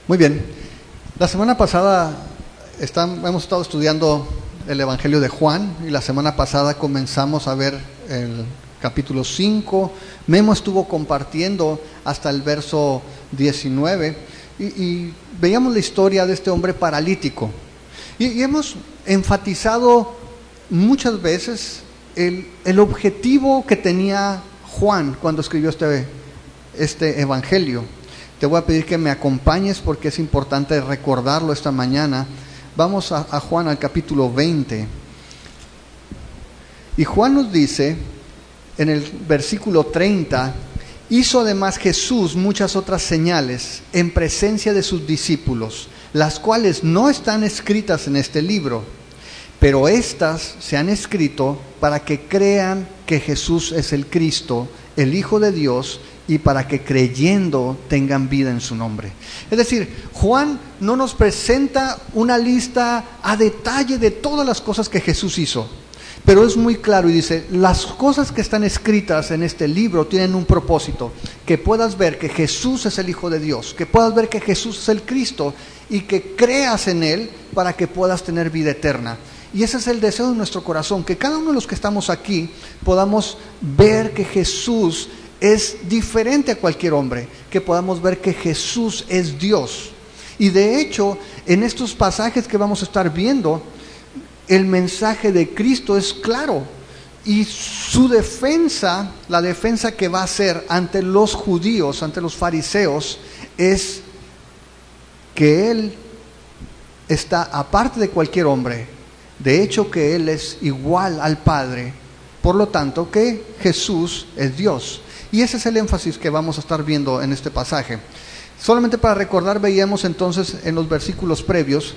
Muy bien. La semana pasada hemos estado estudiando el Evangelio de Juan y la semana pasada comenzamos a ver el capítulo 5. Memo estuvo compartiendo hasta el verso 19 y veíamos la historia de este hombre paralítico. Y hemos enfatizado muchas veces el objetivo que tenía Juan cuando escribió este Evangelio. Te voy a pedir que me acompañes porque es importante recordarlo esta mañana. Vamos a Juan al capítulo 20. Y Juan nos dice en el versículo 30, hizo además Jesús muchas otras señales en presencia de sus discípulos, las cuales no están escritas en este libro, pero estas se han escrito para que crean que Jesús es el Cristo, el Hijo de Dios, y para que creyendo tengan vida en su nombre. Es decir, Juan no nos presenta una lista a detalle de todas las cosas que Jesús hizo, pero es muy claro y dice, las cosas que están escritas en este libro tienen un propósito, que puedas ver que Jesús es el Hijo de Dios, que puedas ver que Jesús es el Cristo y que creas en Él para que puedas tener vida eterna. Y ese es el deseo de nuestro corazón, que cada uno de los que estamos aquí podamos ver que Jesús es diferente a cualquier hombre, que podamos ver que Jesús es Dios. Y de hecho, en estos pasajes que vamos a estar viendo, el mensaje de Cristo es claro. Y su defensa, la defensa que va a hacer ante los judíos, ante los fariseos, es que Él está aparte de cualquier hombre. De hecho, que Él es igual al Padre. Por lo tanto, que Jesús es Dios. Y ese es el énfasis que vamos a estar viendo en este pasaje. Solamente para recordar, veíamos entonces en los versículos previos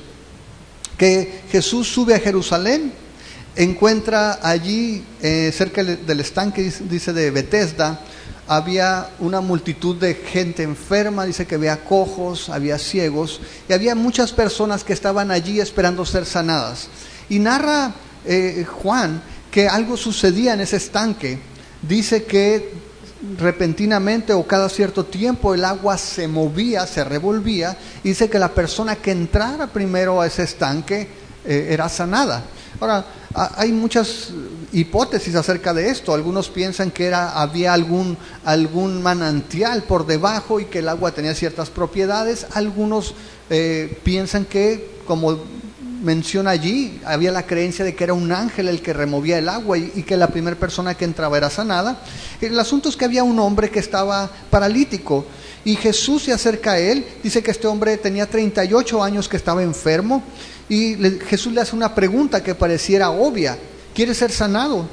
que Jesús sube a Jerusalén, encuentra allí cerca del estanque, dice de Betesda, había una multitud de gente enferma, dice que había cojos, había ciegos, y había muchas personas que estaban allí esperando ser sanadas. Y narra Juan que algo sucedía en ese estanque. Dice que repentinamente o cada cierto tiempo el agua se movía, se revolvía, y dice que la persona que entrara primero a ese estanque era sanada. Ahora, hay muchas hipótesis acerca de esto. Algunos piensan que había algún manantial por debajo y que el agua tenía ciertas propiedades. Algunos piensan que, como menciona allí, había la creencia de que era un ángel el que removía el agua y que la primera persona que entraba era sanada. El asunto es que había un hombre que estaba paralítico y Jesús se acerca a él. Dice que este hombre tenía 38 años que estaba enfermo y Jesús le hace una pregunta que pareciera obvia: ¿quieres ser sanado?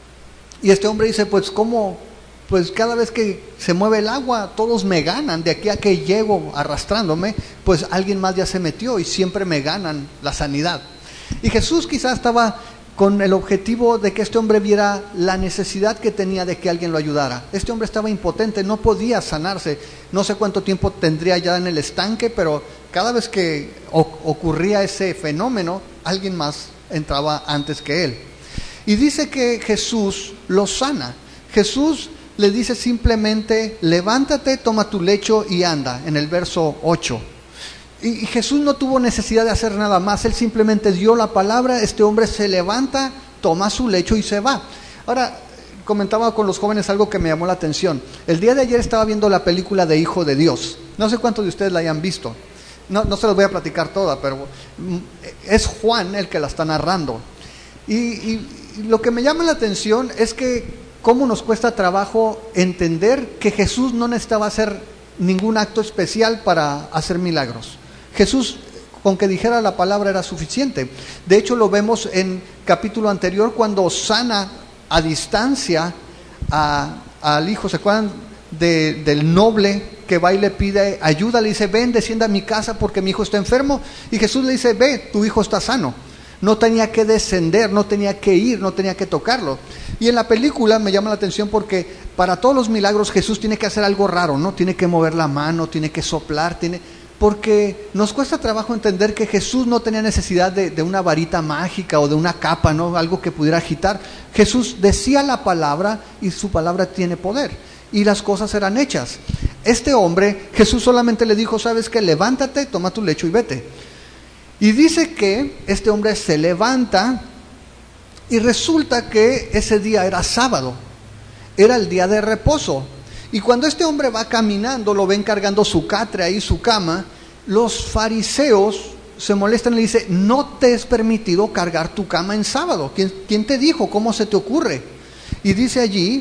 Y este hombre dice, pues ¿cómo? Pues cada vez que se mueve el agua, todos me ganan. De aquí a que llego arrastrándome, pues alguien más ya se metió y siempre me ganan la sanidad. Y Jesús quizás estaba con el objetivo de que este hombre viera la necesidad que tenía de que alguien lo ayudara. Este hombre estaba impotente, no podía sanarse. No sé cuánto tiempo tendría ya en el estanque, pero cada vez que ocurría ese fenómeno, alguien más entraba antes que él. Y dice que Jesús lo sana. Jesús le dice simplemente, levántate, toma tu lecho y anda, en el verso 8. Y Jesús no tuvo necesidad de hacer nada más, Él simplemente dio la palabra, este hombre se levanta, toma su lecho y se va. Ahora, comentaba con los jóvenes algo que me llamó la atención. El día de ayer estaba viendo la película de Hijo de Dios. No sé cuántos de ustedes la hayan visto. No se los voy a platicar toda, pero es Juan el que la está narrando. Y lo que me llama la atención es que cómo nos cuesta trabajo entender que Jesús no necesitaba hacer ningún acto especial para hacer milagros. Jesús, con que dijera la palabra era suficiente. De hecho, lo vemos en capítulo anterior cuando sana a distancia al hijo. ¿Se acuerdan del noble que va y le pide ayuda? Le dice, ven, descienda a mi casa porque mi hijo está enfermo. Y Jesús le dice, ve, tu hijo está sano. No tenía que descender, no tenía que ir, no tenía que tocarlo. Y en la película me llama la atención porque para todos los milagros Jesús tiene que hacer algo raro, ¿no? Tiene que mover la mano, tiene que soplar, porque nos cuesta trabajo entender que Jesús no tenía necesidad de una varita mágica o de una capa, ¿no? Algo que pudiera agitar. Jesús decía la palabra y su palabra tiene poder. Y las cosas eran hechas. este hombre, Jesús solamente le dijo, ¿sabes qué? Levántate, toma tu lecho y vete. Y dice que este hombre se levanta y resulta que ese día era sábado, era el día de reposo. Y cuando este hombre va caminando, lo ven cargando su catre ahí, su cama, los fariseos se molestan y le dicen, no te es permitido cargar tu cama en sábado. ¿Quién te dijo? ¿Cómo se te ocurre? Y dice allí,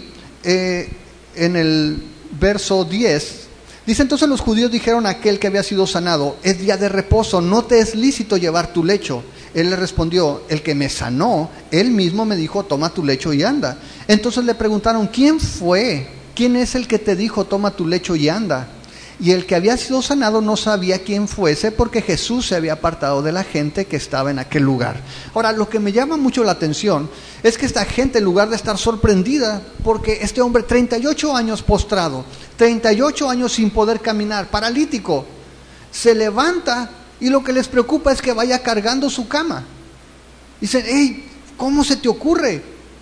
en el verso 10, dice, entonces los judíos dijeron a aquel que había sido sanado, es día de reposo, no te es lícito llevar tu lecho. Él le respondió, el que me sanó, él mismo me dijo, toma tu lecho y anda. Entonces le preguntaron, ¿quién fue? ¿Quién es el que te dijo, toma tu lecho y anda? Y el que había sido sanado no sabía quién fuese, porque Jesús se había apartado de la gente que estaba en aquel lugar. Ahora, lo que me llama mucho la atención es que esta gente, en lugar de estar sorprendida, porque este hombre 38 años postrado, 38 años sin poder caminar, paralítico, se levanta y lo que les preocupa es que vaya cargando su cama. Dicen, hey, ¿cómo se te ocurre?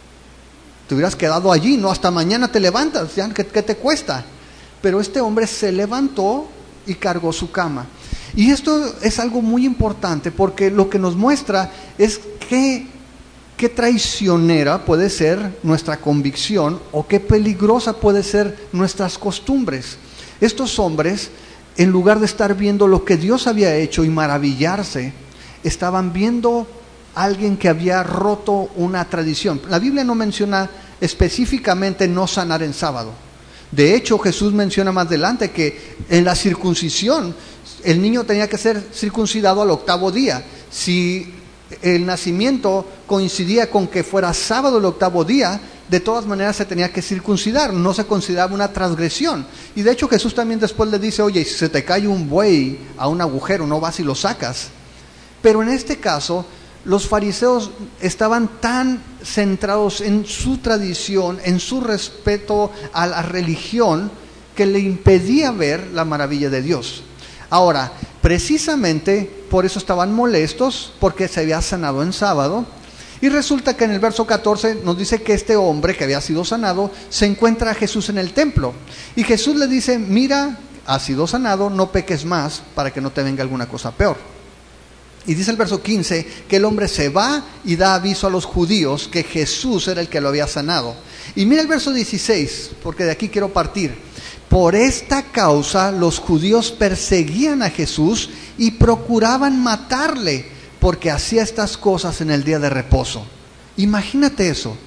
Te hubieras quedado allí, no, hasta mañana te levantas, ¿ya? ¿Qué te cuesta? Pero este hombre se levantó y cargó su cama. Y esto es algo muy importante porque lo que nos muestra es qué traicionera puede ser nuestra convicción o qué peligrosa puede ser nuestras costumbres. Estos hombres, en lugar de estar viendo lo que Dios había hecho y maravillarse, estaban viendo a alguien que había roto una tradición. La Biblia no menciona específicamente no sanar en sábado. De hecho, Jesús menciona más adelante que en la circuncisión el niño tenía que ser circuncidado al 8º día. Si el nacimiento coincidía con que fuera sábado el 8º día, de todas maneras se tenía que circuncidar, no se consideraba una transgresión. Y de hecho Jesús también después le dice, oye, si se te cae un buey a un agujero, no vas y lo sacas. Pero en este caso, los fariseos estaban tan centrados en su tradición, en su respeto a la religión, que le impedía ver la maravilla de Dios. Ahora, precisamente por eso estaban molestos, porque se había sanado en sábado. Y resulta que en el verso 14 nos dice que este hombre que había sido sanado se encuentra a Jesús en el templo. Y Jesús le dice, mira, has sido sanado, no peques más para que no te venga alguna cosa peor. Y dice el verso 15 que el hombre se va y da aviso a los judíos que Jesús era el que lo había sanado. Y mira el verso 16, porque de aquí quiero partir. Por esta causa los judíos perseguían a Jesús y procuraban matarle, porque hacía estas cosas en el día de reposo. Imagínate eso.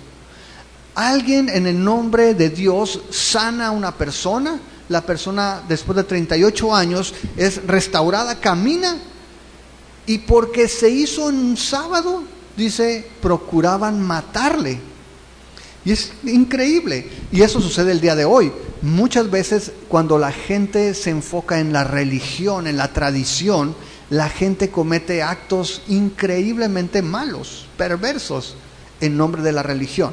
Alguien en el nombre de Dios sana a una persona, la persona después de 38 años es restaurada, camina. Y porque se hizo en un sábado, dice, procuraban matarle. Y es increíble. Y eso sucede el día de hoy. Muchas veces cuando la gente se enfoca en la religión, en la tradición, la gente comete actos increíblemente malos, perversos, en nombre de la religión.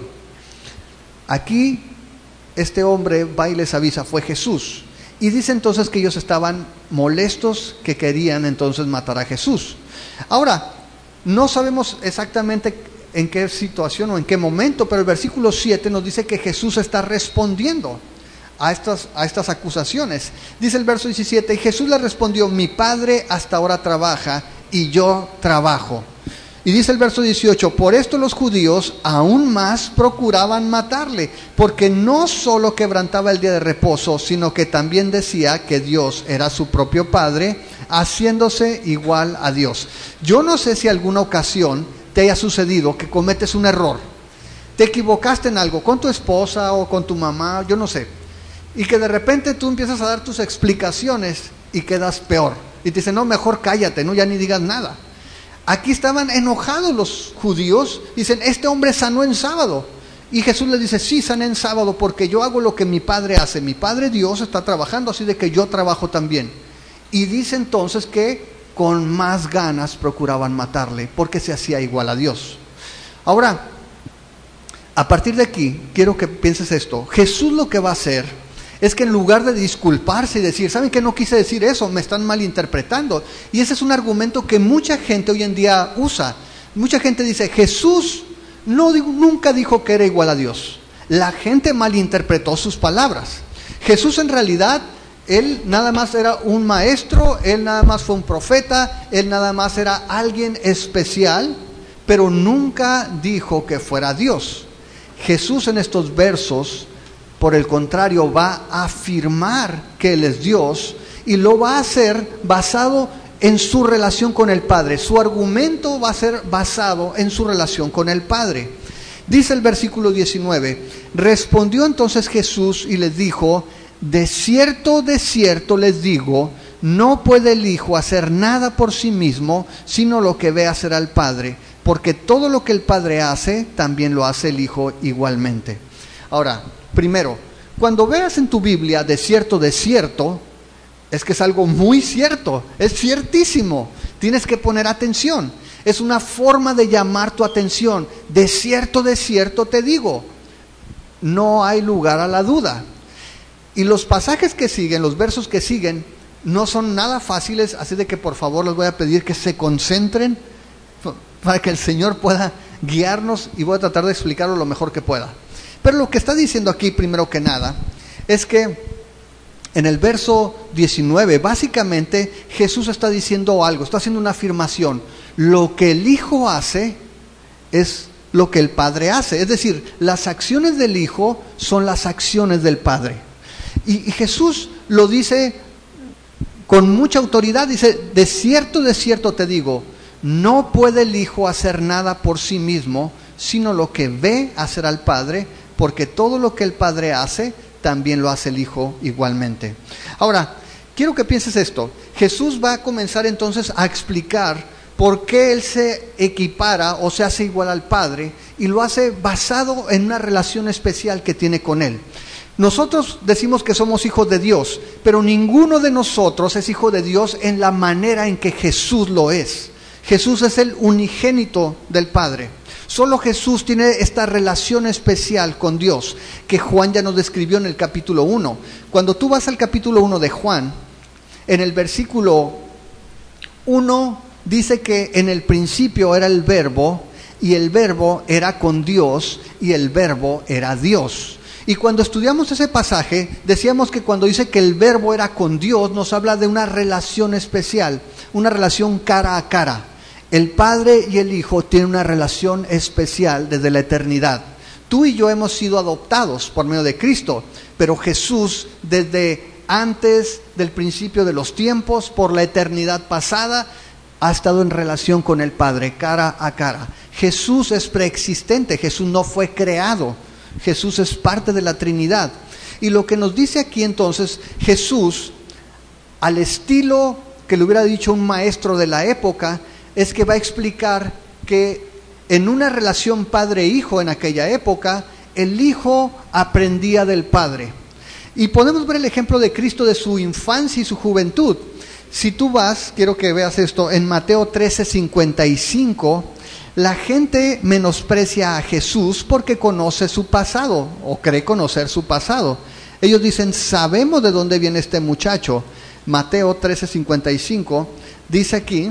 Aquí, este hombre va y les avisa, fue Jesús. Y dice entonces que ellos estaban molestos, que querían entonces matar a Jesús. Ahora, no sabemos exactamente en qué situación o en qué momento, pero el versículo 7 nos dice que Jesús está respondiendo a estas acusaciones. Dice el verso 17, y Jesús le respondió, mi Padre hasta ahora trabaja y yo trabajo. Y dice el verso 18, por esto los judíos aún más procuraban matarle, porque no solo quebrantaba el día de reposo, sino que también decía que Dios era su propio Padre, haciéndose igual a Dios. Yo no sé si alguna ocasión te haya sucedido que cometes un error, te equivocaste en algo, con tu esposa o con tu mamá, yo no sé, y que de repente tú empiezas a dar tus explicaciones y quedas peor, y te dicen, no, mejor cállate, no, ya ni digas nada. Aquí estaban enojados los judíos, dicen, este hombre sanó en sábado. Y Jesús les dice, sí, sané en sábado porque yo hago lo que mi Padre hace. Mi Padre Dios está trabajando, así de que yo trabajo también. Y dice entonces que con más ganas procuraban matarle porque se hacía igual a Dios. Ahora, a partir de aquí, quiero que pienses esto. Jesús lo que va a hacer es que en lugar de disculparse y decir, ¿saben qué? No quise decir eso, me están malinterpretando. Y ese es un argumento que mucha gente hoy en día usa. Mucha gente dice, Jesús nunca dijo que era igual a Dios. La gente malinterpretó sus palabras. Jesús en realidad Él nada más era un maestro, él nada más fue un profeta, él nada más era alguien especial, pero nunca dijo que fuera Dios. Jesús en estos versos, por el contrario, va a afirmar que Él es Dios y lo va a hacer basado en su relación con el Padre. Su argumento va a ser basado en su relación con el Padre. Dice el versículo 19, respondió entonces Jesús y les dijo, de cierto les digo, no puede el Hijo hacer nada por sí mismo, sino lo que ve hacer al Padre, porque todo lo que el Padre hace, también lo hace el Hijo igualmente. Ahora, primero, cuando veas en tu Biblia de cierto, es que es algo muy cierto, es ciertísimo, tienes que poner atención, es una forma de llamar tu atención. De cierto te digo, no hay lugar a la duda. Y los pasajes que siguen, los versos que siguen, no son nada fáciles, así de que por favor les voy a pedir que se concentren para que el Señor pueda guiarnos, y voy a tratar de explicarlo lo mejor que pueda. Pero lo que está diciendo aquí, primero que nada, es que en el verso 19, básicamente Jesús está diciendo algo, está haciendo una afirmación. Lo que el Hijo hace es lo que el Padre hace. Es decir, las acciones del Hijo son las acciones del Padre. Y Jesús lo dice con mucha autoridad, dice, de cierto te digo, no puede el Hijo hacer nada por sí mismo, sino lo que ve hacer al Padre, porque todo lo que el Padre hace, también lo hace el Hijo igualmente. Ahora, quiero que pienses esto. Jesús va a comenzar entonces a explicar por qué Él se equipara o se hace igual al Padre, y lo hace basado en una relación especial que tiene con Él. Nosotros decimos que somos hijos de Dios, pero ninguno de nosotros es hijo de Dios en la manera en que Jesús lo es. Jesús es el unigénito del Padre. Solo Jesús tiene esta relación especial con Dios, que Juan ya nos describió en el capítulo 1. Cuando tú vas al capítulo 1 de Juan, en el versículo 1 dice que en el principio era el Verbo, y el Verbo era con Dios, y el Verbo era Dios. Y cuando estudiamos ese pasaje, decíamos que cuando dice que el Verbo era con Dios, nos habla de una relación especial, una relación cara a cara. El Padre y el Hijo tienen una relación especial desde la eternidad. Tú y yo hemos sido adoptados por medio de Cristo, pero Jesús desde antes del principio de los tiempos, por la eternidad pasada, ha estado en relación con el Padre, cara a cara. Jesús es preexistente, Jesús no fue creado. Jesús es parte de la Trinidad. Y lo que nos dice aquí entonces, Jesús, al estilo que le hubiera dicho un maestro de la época, es que va a explicar que en una relación padre-hijo en aquella época, el Hijo aprendía del Padre. Y podemos ver el ejemplo de Cristo de su infancia y su juventud. Si tú vas, quiero que veas esto, en Mateo 13:55, la gente menosprecia a Jesús porque conoce su pasado, o cree conocer su pasado. Ellos dicen, sabemos de dónde viene este muchacho. Mateo 13:55 dice aquí,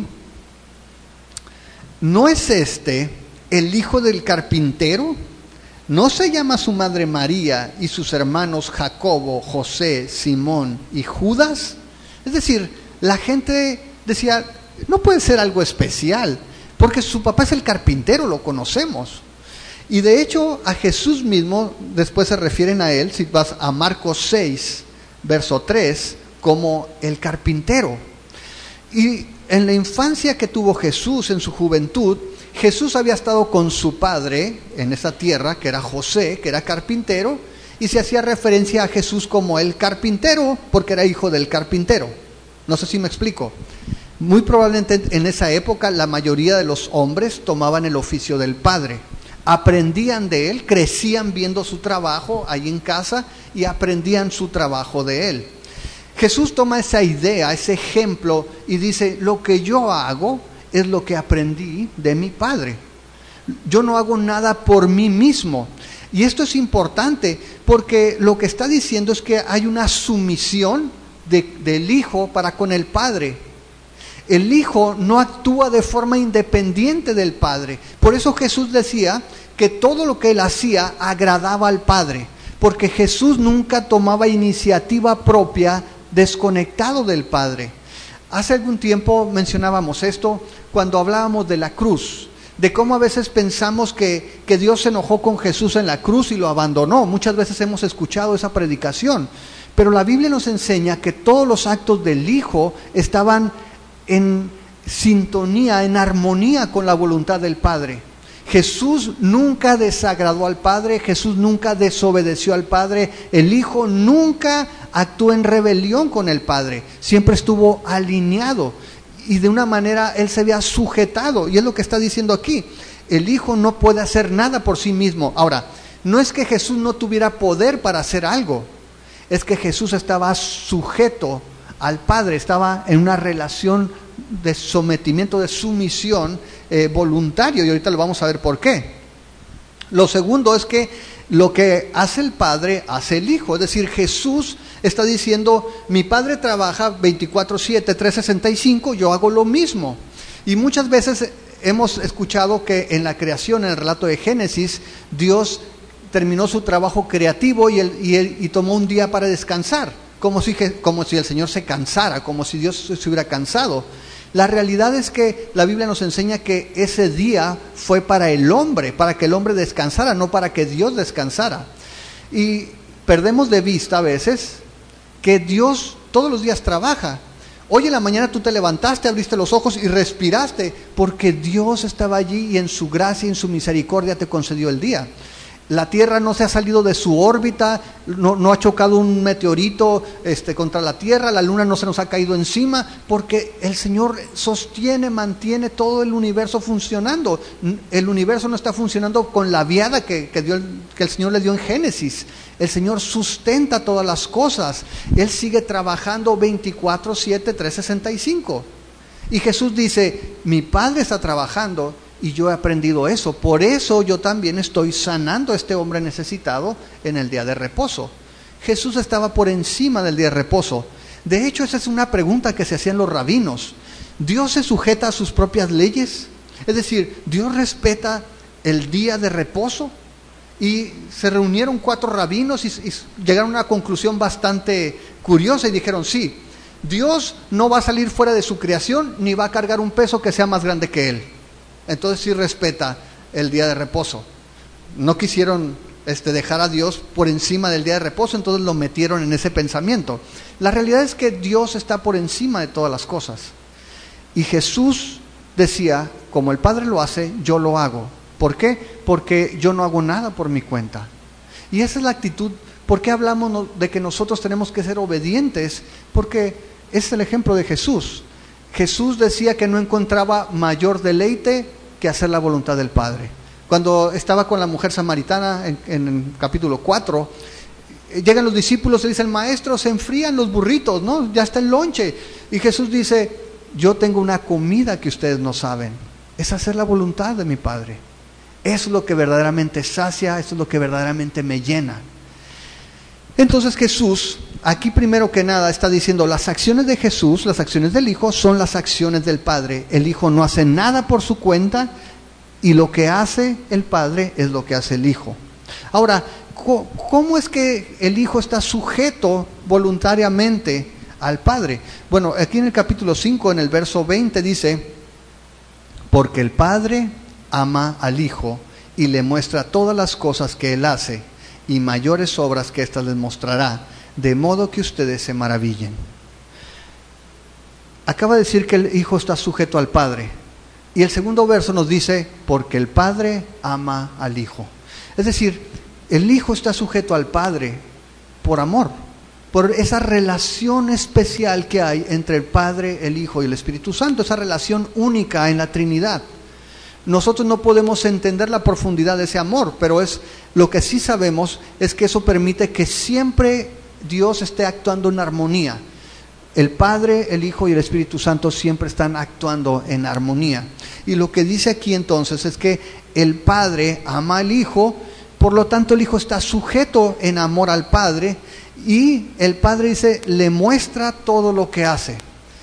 ¿no es este el hijo del carpintero? ¿No se llama su madre María y sus hermanos Jacobo, José, Simón y Judas? Es decir, la gente decía, no puede ser algo especial, porque su papá es el carpintero, lo conocemos. Y de hecho a Jesús mismo, después se refieren a él, si vas a Marcos 6, verso 3, como el carpintero. Y en la infancia que tuvo Jesús, en su juventud, Jesús había estado con su padre en esa tierra, que era José, que era carpintero, y se hacía referencia a Jesús como el carpintero, porque era hijo del carpintero. No sé si me explico. Muy probablemente en esa época la mayoría de los hombres tomaban el oficio del padre, aprendían de él, crecían viendo su trabajo ahí en casa y aprendían su trabajo de él. Jesús toma esa idea, ese ejemplo y dice, lo que yo hago es lo que aprendí de mi Padre. Yo no hago nada por mí mismo. Y esto es importante porque lo que está diciendo es que hay una sumisión del Hijo para con el Padre. El Hijo no actúa de forma independiente del Padre. Por eso Jesús decía que todo lo que Él hacía agradaba al Padre, porque Jesús nunca tomaba iniciativa propia desconectado del Padre. Hace algún tiempo mencionábamos esto cuando hablábamos de la cruz, de cómo a veces pensamos que Dios se enojó con Jesús en la cruz y lo abandonó. Muchas veces hemos escuchado esa predicación, pero la Biblia nos enseña que todos los actos del Hijo estaban en sintonía, en armonía con la voluntad del Padre. Jesús nunca desagradó al Padre, Jesús nunca desobedeció al Padre, el Hijo nunca actuó en rebelión con el Padre, siempre estuvo alineado y de una manera Él se había sujetado, y es lo que está diciendo aquí. El Hijo no puede hacer nada por sí mismo. Ahora, no es que Jesús no tuviera poder para hacer algo, es que Jesús estaba sujeto al Padre, estaba en una relación de sometimiento, de sumisión voluntario, y ahorita lo vamos a ver por qué. Lo segundo es que lo que hace el Padre, hace el Hijo. Es decir, Jesús está diciendo, mi Padre trabaja 24/7, 365, yo hago lo mismo. Y muchas veces hemos escuchado que en la creación, en el relato de Génesis, Dios terminó su trabajo creativo y tomó un día para descansar, como si el Señor se cansara, como si Dios se hubiera cansado. La realidad es que la Biblia nos enseña que ese día fue para el hombre, para que el hombre descansara, no para que Dios descansara. Y perdemos de vista a veces que Dios todos los días trabaja. Hoy en la mañana tú te levantaste, abriste los ojos y respiraste, porque Dios estaba allí y en su gracia y en su misericordia te concedió el día. La Tierra no se ha salido de su órbita, no ha chocado un meteorito contra la Tierra, la Luna no se nos ha caído encima, porque el Señor sostiene, mantiene todo el universo funcionando. El universo no está funcionando con la viada que el Señor le dio en Génesis. El Señor sustenta todas las cosas. Él sigue trabajando 24/7, 365. Y Jesús dice, mi Padre está trabajando, y yo he aprendido eso. Por eso yo también estoy sanando a este hombre necesitado en el día de reposo. Jesús estaba por encima del día de reposo. De hecho, esa es una pregunta que se hacían los rabinos. ¿Dios se sujeta a sus propias leyes? Es decir, ¿Dios respeta el día de reposo? Y se reunieron 4 rabinos y llegaron a una conclusión bastante curiosa y dijeron, sí, Dios no va a salir fuera de su creación ni va a cargar un peso que sea más grande que Él. Entonces sí respeta el día de reposo. No quisieron dejar a Dios por encima del día de reposo, entonces lo metieron en ese pensamiento. La realidad es que Dios está por encima de todas las cosas. Y Jesús decía, como el Padre lo hace, yo lo hago. ¿Por qué? Porque yo no hago nada por mi cuenta. Y esa es la actitud. ¿Por qué hablamos de que nosotros tenemos que ser obedientes? Porque es el ejemplo de Jesús. Jesús decía que no encontraba mayor deleite que hacer la voluntad del Padre. Cuando estaba con la mujer samaritana en el capítulo 4, llegan los discípulos y dicen, maestro, se enfrían los burritos, ¿no? Ya está el lonche. Y Jesús dice, yo tengo una comida que ustedes no saben, es hacer la voluntad de mi Padre. Eso es lo que verdaderamente sacia, eso es lo que verdaderamente me llena. Entonces Jesús, aquí primero que nada está diciendo, las acciones de Jesús, las acciones del Hijo, son las acciones del Padre. El Hijo no hace nada por su cuenta y lo que hace el Padre es lo que hace el Hijo. Ahora, ¿cómo es que el Hijo está sujeto voluntariamente al Padre? Bueno, aquí en el capítulo 5, en el verso 20 dice, porque el Padre ama al Hijo y le muestra todas las cosas que Él hace, y mayores obras que éstas les mostrará, de modo que ustedes se maravillen. Acaba de decir que el Hijo está sujeto al Padre, y el segundo verso nos dice, porque el Padre ama al Hijo. Es decir, el Hijo está sujeto al Padre por amor, por esa relación especial que hay entre el Padre, el Hijo y el Espíritu Santo, esa relación única en la Trinidad. Nosotros no podemos entender la profundidad de ese amor, pero lo que sí sabemos es que eso permite que siempre Dios esté actuando en armonía. El Padre, el Hijo y el Espíritu Santo siempre están actuando en armonía. Y lo que dice aquí entonces es que el Padre ama al Hijo, por lo tanto el Hijo está sujeto en amor al Padre, y el Padre dice, le muestra todo lo que hace.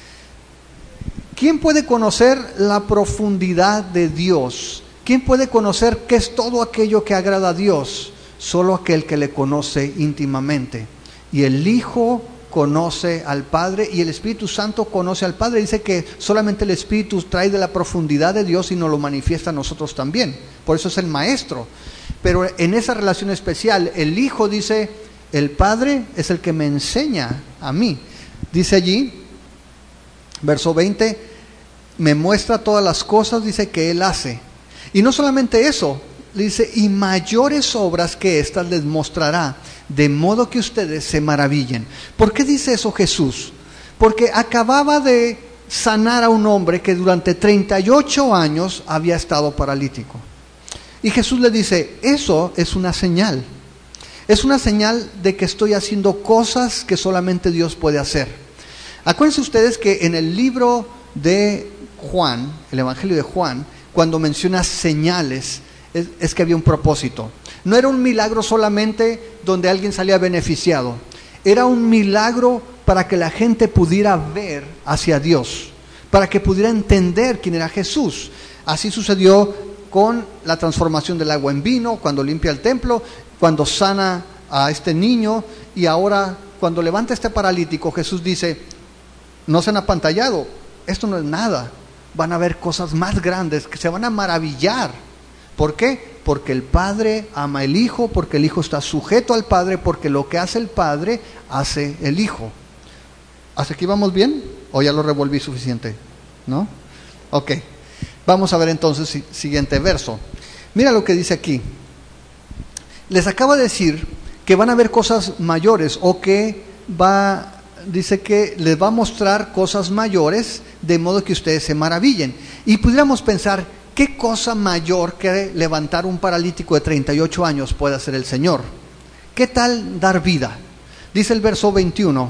¿Quién puede conocer la profundidad de Dios? ¿Quién puede conocer qué es todo aquello que agrada a Dios? Solo aquel que le conoce íntimamente. Y el Hijo conoce al Padre y el Espíritu Santo conoce al Padre. Dice que solamente el Espíritu trae de la profundidad de Dios y nos lo manifiesta a nosotros también. Por eso es el Maestro. Pero en esa relación especial, el Hijo dice, el Padre es el que me enseña a mí. Dice allí, verso 20, me muestra todas las cosas, dice, que Él hace. Y no solamente eso, dice, y mayores obras que éstas les mostrará, de modo que ustedes se maravillen. ¿Por qué dice eso Jesús? Porque acababa de sanar a un hombre que durante 38 años había estado paralítico. Y Jesús le dice, eso es una señal. Es una señal de que estoy haciendo cosas que solamente Dios puede hacer. Acuérdense ustedes que en el libro de Juan, el Evangelio de Juan, cuando menciona señales, es que había un propósito. No era un milagro solamente donde alguien salía beneficiado. Era un milagro para que la gente pudiera ver hacia Dios, para que pudiera entender quién era Jesús. Así sucedió con la transformación del agua en vino, cuando limpia el templo, cuando sana a este niño, y ahora cuando levanta a este paralítico, Jesús dice, no se han apantallado, esto no es nada, van a ver cosas más grandes que se van a maravillar. ¿Por qué? Porque el Padre ama al Hijo, porque el Hijo está sujeto al Padre, porque lo que hace el Padre, hace el Hijo. ¿Hasta aquí vamos bien? ¿O ya lo revolví suficiente? ¿No? Ok. Vamos a ver entonces siguiente verso. Mira lo que dice aquí. Les acaba de decir que van a ver cosas mayores, o que dice que les va a mostrar cosas mayores, de modo que ustedes se maravillen. Y pudiéramos pensar, ¿qué cosa mayor que levantar un paralítico de 38 años puede hacer el Señor? ¿Qué tal dar vida? Dice el verso 21,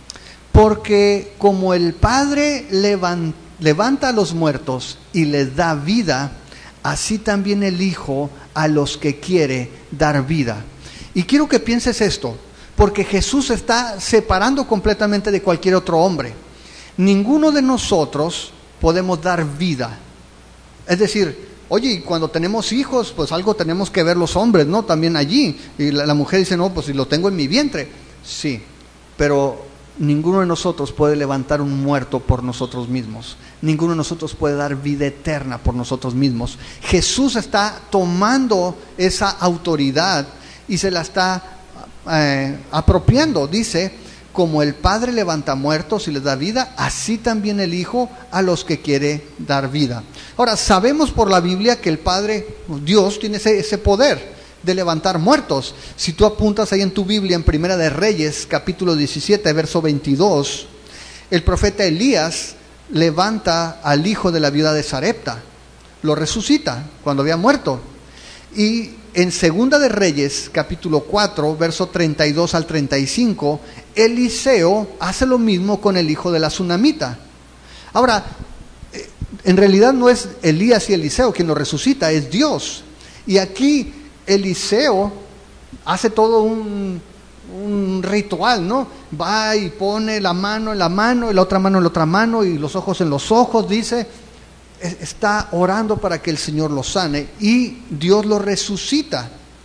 porque como el Padre levanta a los muertos y les da vida, así también el Hijo a los que quiere dar vida. Y quiero que pienses esto, porque Jesús se está separando completamente de cualquier otro hombre. Ninguno de nosotros podemos dar vida. Es decir, oye, y cuando tenemos hijos, pues algo tenemos que ver los hombres, ¿no? También allí. Y la mujer dice, no, pues si lo tengo en mi vientre. Sí, pero ninguno de nosotros puede levantar un muerto por nosotros mismos. Ninguno de nosotros puede dar vida eterna por nosotros mismos. Jesús está tomando esa autoridad y se la está apropiando. Dice, como el Padre levanta muertos y les da vida, así también el Hijo a los que quiere dar vida. Ahora, sabemos por la Biblia que el Padre, Dios, tiene ese poder de levantar muertos. Si tú apuntas ahí en tu Biblia, en Primera de Reyes, capítulo 17, verso 22, el profeta Elías levanta al hijo de la viuda de Sarepta, lo resucita cuando había muerto. Y en Segunda de Reyes, capítulo 4, verso 32 al 35, Eliseo hace lo mismo con el hijo de la Sunamita. Ahora, en realidad no es Elías y Eliseo quien lo resucita, es Dios. Y aquí Eliseo hace todo un ritual, ¿no? Va y pone la mano en la mano, y la otra mano en la otra mano, y los ojos en los ojos, dice, está orando para que el Señor lo sane, y Dios lo resucita.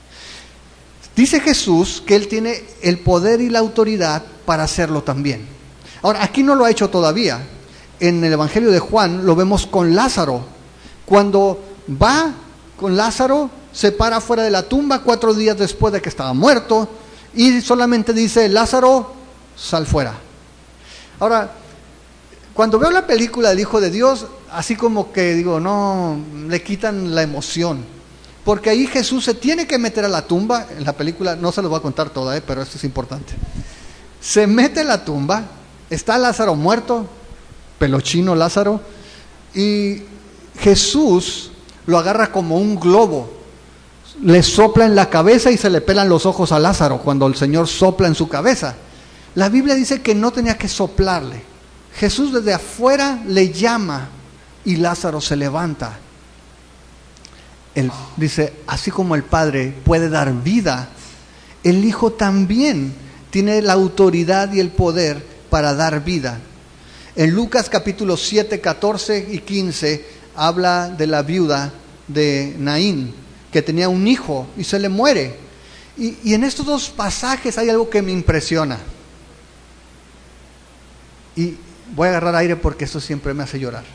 Dice Jesús que Él tiene el poder y la autoridad para hacerlo también. Ahora, aquí no lo ha hecho todavía. En el Evangelio de Juan lo vemos con Lázaro. Cuando va con Lázaro, se para fuera de la tumba 4 días después de que estaba muerto, y solamente dice, Lázaro, sal fuera. Ahora, cuando veo la película del Hijo de Dios, así como que digo, no, le quitan la emoción. Porque ahí Jesús se tiene que meter a la tumba. En la película, no se lo voy a contar toda, pero esto es importante. Se mete a la tumba, está Lázaro muerto, pelochino Lázaro, y Jesús lo agarra como un globo, le sopla en la cabeza y se le pelan los ojos a Lázaro cuando el Señor sopla en su cabeza. La Biblia dice que no tenía que soplarle. Jesús desde afuera le llama y Lázaro se levanta. Él dice, así como el Padre puede dar vida, el Hijo también tiene la autoridad y el poder para dar vida. En Lucas capítulo 7, 14 y 15 habla de la viuda de Naín, que tenía un hijo y se le muere. Y en estos dos pasajes hay algo que me impresiona. Y voy a agarrar aire porque esto siempre me hace llorar.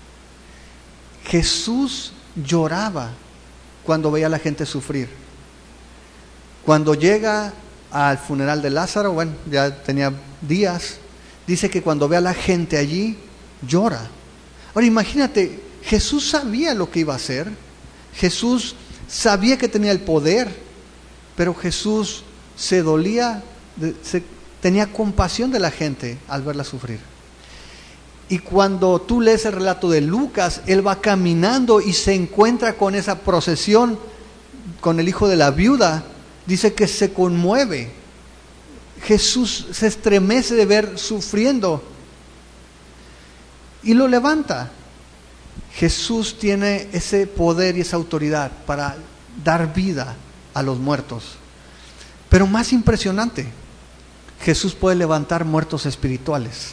Jesús lloraba cuando veía a la gente sufrir. Cuando llega al funeral de Lázaro, bueno, ya tenía días, dice que cuando ve a la gente allí, llora. Ahora imagínate, Jesús sabía lo que iba a hacer, Jesús sabía que tenía el poder, pero Jesús se dolía, tenía compasión de la gente al verla sufrir. Y cuando tú lees el relato de Lucas, él va caminando y se encuentra con esa procesión, con el hijo de la viuda, dice que se conmueve. Jesús se estremece de ver sufriendo y lo levanta. Jesús tiene ese poder y esa autoridad para dar vida a los muertos. Pero más impresionante, Jesús puede levantar muertos espirituales.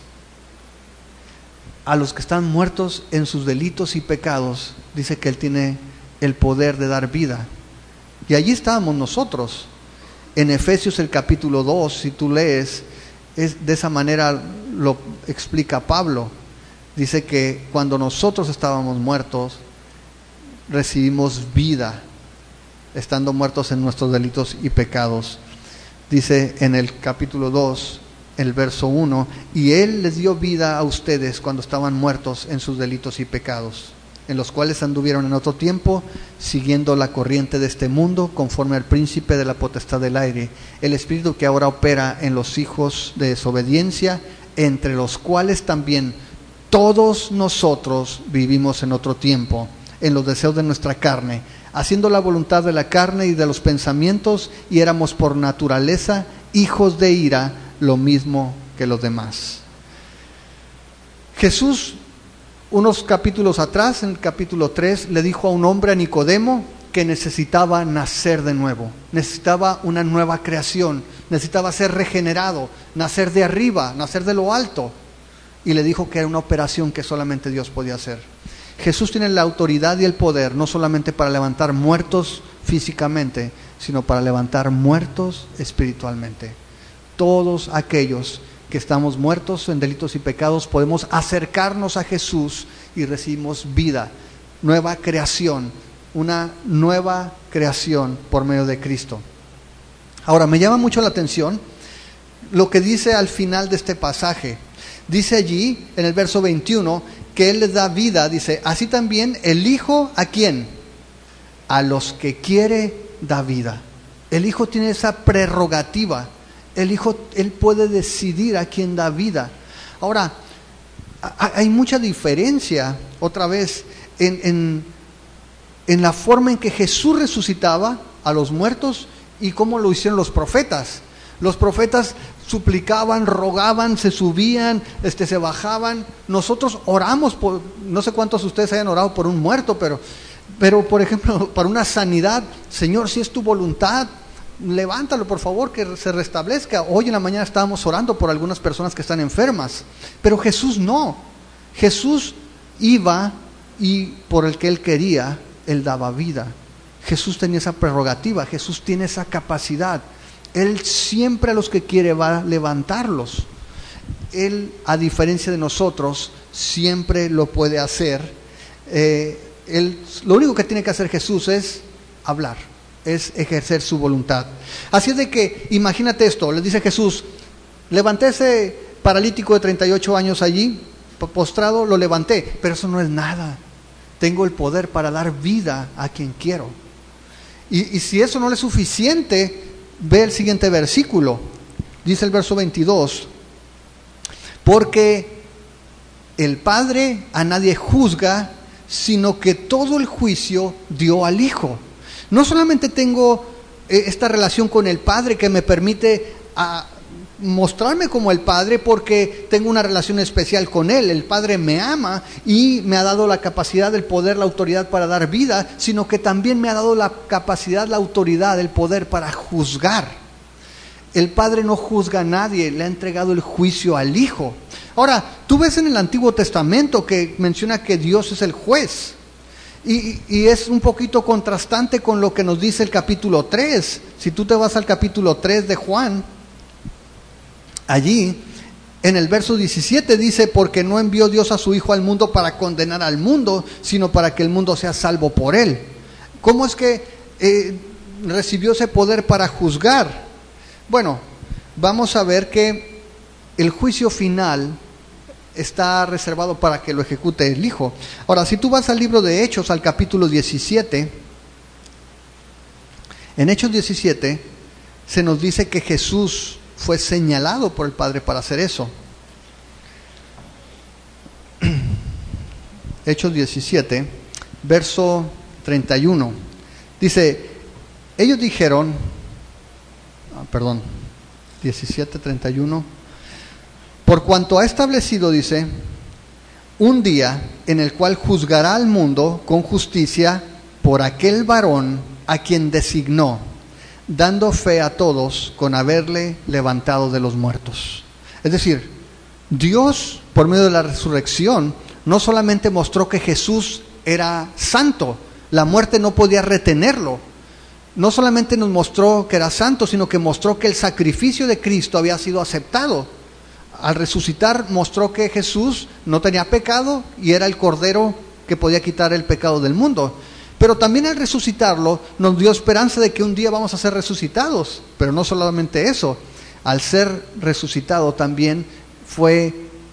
A los que están muertos en sus delitos y pecados, dice que Él tiene el poder de dar vida. Y allí estábamos nosotros. En Efesios el capítulo 2, si tú lees, de esa manera lo explica Pablo. Dice que cuando nosotros estábamos muertos, recibimos vida, estando muertos en nuestros delitos y pecados. Dice en el capítulo 2, el verso 1, y Él les dio vida a ustedes cuando estaban muertos en sus delitos y pecados, en los cuales anduvieron en otro tiempo, siguiendo la corriente de este mundo, conforme al príncipe de la potestad del aire, el espíritu que ahora opera en los hijos de desobediencia, entre los cuales también todos nosotros vivimos en otro tiempo, en los deseos de nuestra carne, haciendo la voluntad de la carne y de los pensamientos, y éramos por naturaleza hijos de ira, lo mismo que los demás. Jesús, unos capítulos atrás, en el capítulo 3, le dijo a un hombre, a Nicodemo, que necesitaba nacer de nuevo, necesitaba una nueva creación, necesitaba ser regenerado, nacer de arriba, nacer de lo alto, y le dijo que era una operación que solamente Dios podía hacer. Jesús tiene la autoridad y el poder, no solamente para levantar muertos físicamente, sino para levantar muertos espiritualmente. Todos aquellos que estamos muertos en delitos y pecados podemos acercarnos a Jesús y recibimos vida, nueva creación, una nueva creación por medio de Cristo. Ahora, me llama mucho la atención lo que dice al final de este pasaje. Dice allí, en el verso 21, que Él les da vida, dice, así también el Hijo, ¿a quién? A los que quiere da vida. El Hijo tiene esa prerrogativa. El Hijo, Él puede decidir a quién da vida. Ahora, hay mucha diferencia, otra vez, en la forma en que Jesús resucitaba a los muertos y cómo lo hicieron los profetas. Los profetas suplicaban, rogaban, se subían, se bajaban. Nosotros oramos por, no sé cuántos de ustedes hayan orado por un muerto, pero por ejemplo, para una sanidad, Señor, si es tu voluntad, levántalo por favor, que se restablezca. Hoy en la mañana estábamos orando por algunas personas que están enfermas, pero Jesús no. Jesús iba y por el que Él quería, Él daba vida. Jesús tenía esa prerrogativa, Jesús tiene esa capacidad. Él siempre a los que quiere va a levantarlos. Él, a diferencia de nosotros, siempre lo puede hacer. Lo único que tiene que hacer Jesús es hablar, es ejercer su voluntad. Así es de que, imagínate esto, le dice Jesús, levanté ese paralítico de 38 años allí, postrado, lo levanté, pero eso no es nada. Tengo el poder para dar vida a quien quiero. Y si eso no le es suficiente, ve el siguiente versículo, dice el verso 22, porque el Padre a nadie juzga, sino que todo el juicio dio al Hijo. No solamente tengo esta relación con el Padre que me permite mostrarme como el Padre porque tengo una relación especial con Él, el Padre me ama y me ha dado la capacidad, el poder, la autoridad para dar vida, sino que también me ha dado la capacidad, la autoridad, el poder para juzgar. El Padre no juzga a nadie, le ha entregado el juicio al Hijo. Ahora, tú ves en el Antiguo Testamento que menciona que Dios es el juez. Y es un poquito contrastante con lo que nos dice el capítulo 3. Si tú te vas al capítulo 3 de Juan, allí En el verso 17 dice, porque no envió Dios a su Hijo al mundo para condenar al mundo, sino para que el mundo sea salvo por él. ¿Cómo es que recibió ese poder para juzgar? Bueno, vamos a ver que el juicio final está reservado para que lo ejecute el Hijo. Ahora, si tú vas al libro de Hechos, al capítulo 17, en Hechos 17 se nos dice que Jesús fue señalado por el Padre para hacer eso. Hechos 17, verso 31. Dice, ellos dijeron, 17, 31. Por cuanto ha establecido, dice, un día en el cual juzgará al mundo con justicia por aquel varón a quien designó, dando fe a todos con haberle levantado de los muertos. Es decir, Dios, por medio de la resurrección, no solamente mostró que Jesús era santo, la muerte no podía retenerlo. No solamente nos mostró que era santo, sino que mostró que el sacrificio de Cristo había sido aceptado. Al resucitar mostró que Jesús no tenía pecado y era el Cordero que podía quitar el pecado del mundo. Pero también al resucitarlo nos dio esperanza de que un día vamos a ser resucitados. Pero no solamente eso, al ser resucitado también fue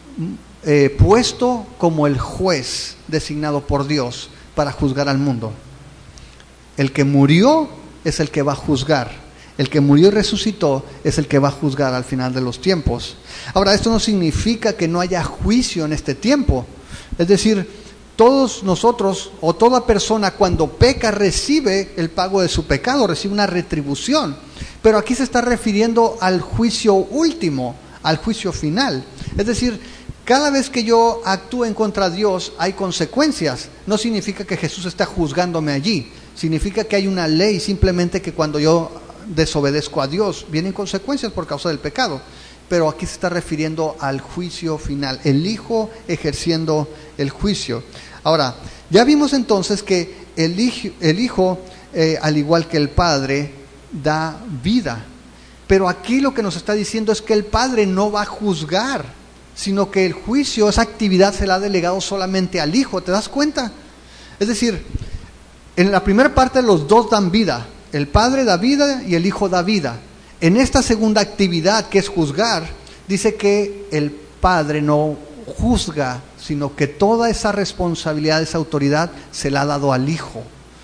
puesto como el juez designado por Dios para juzgar al mundo. El que murió es el que va a juzgar. El que murió y resucitó es el que va a juzgar al final de los tiempos. Ahora, esto no significa que no haya juicio en este tiempo. Es decir, todos nosotros o toda persona cuando peca recibe el pago de su pecado, recibe una retribución. Pero aquí se está refiriendo al juicio último, al juicio final. Es decir, cada vez que yo actúe en contra de Dios hay consecuencias. No significa que Jesús está juzgándome allí. Significa que hay una ley, simplemente que cuando yo desobedezco a Dios vienen consecuencias por causa del pecado. Pero aquí se está refiriendo al juicio final, el Hijo ejerciendo el juicio. Ahora, ya vimos entonces que el Hijo al igual que el Padre, da vida. Pero aquí lo que nos está diciendo es que el Padre no va a juzgar, sino que el juicio, esa actividad se la ha delegado solamente al Hijo. ¿Te das cuenta? Es decir, en la primera parte los dos dan vida. El Padre da vida y el Hijo da vida. En esta segunda actividad, que es juzgar, dice que el Padre no juzga, sino que toda esa responsabilidad, esa autoridad, se la ha dado al Hijo.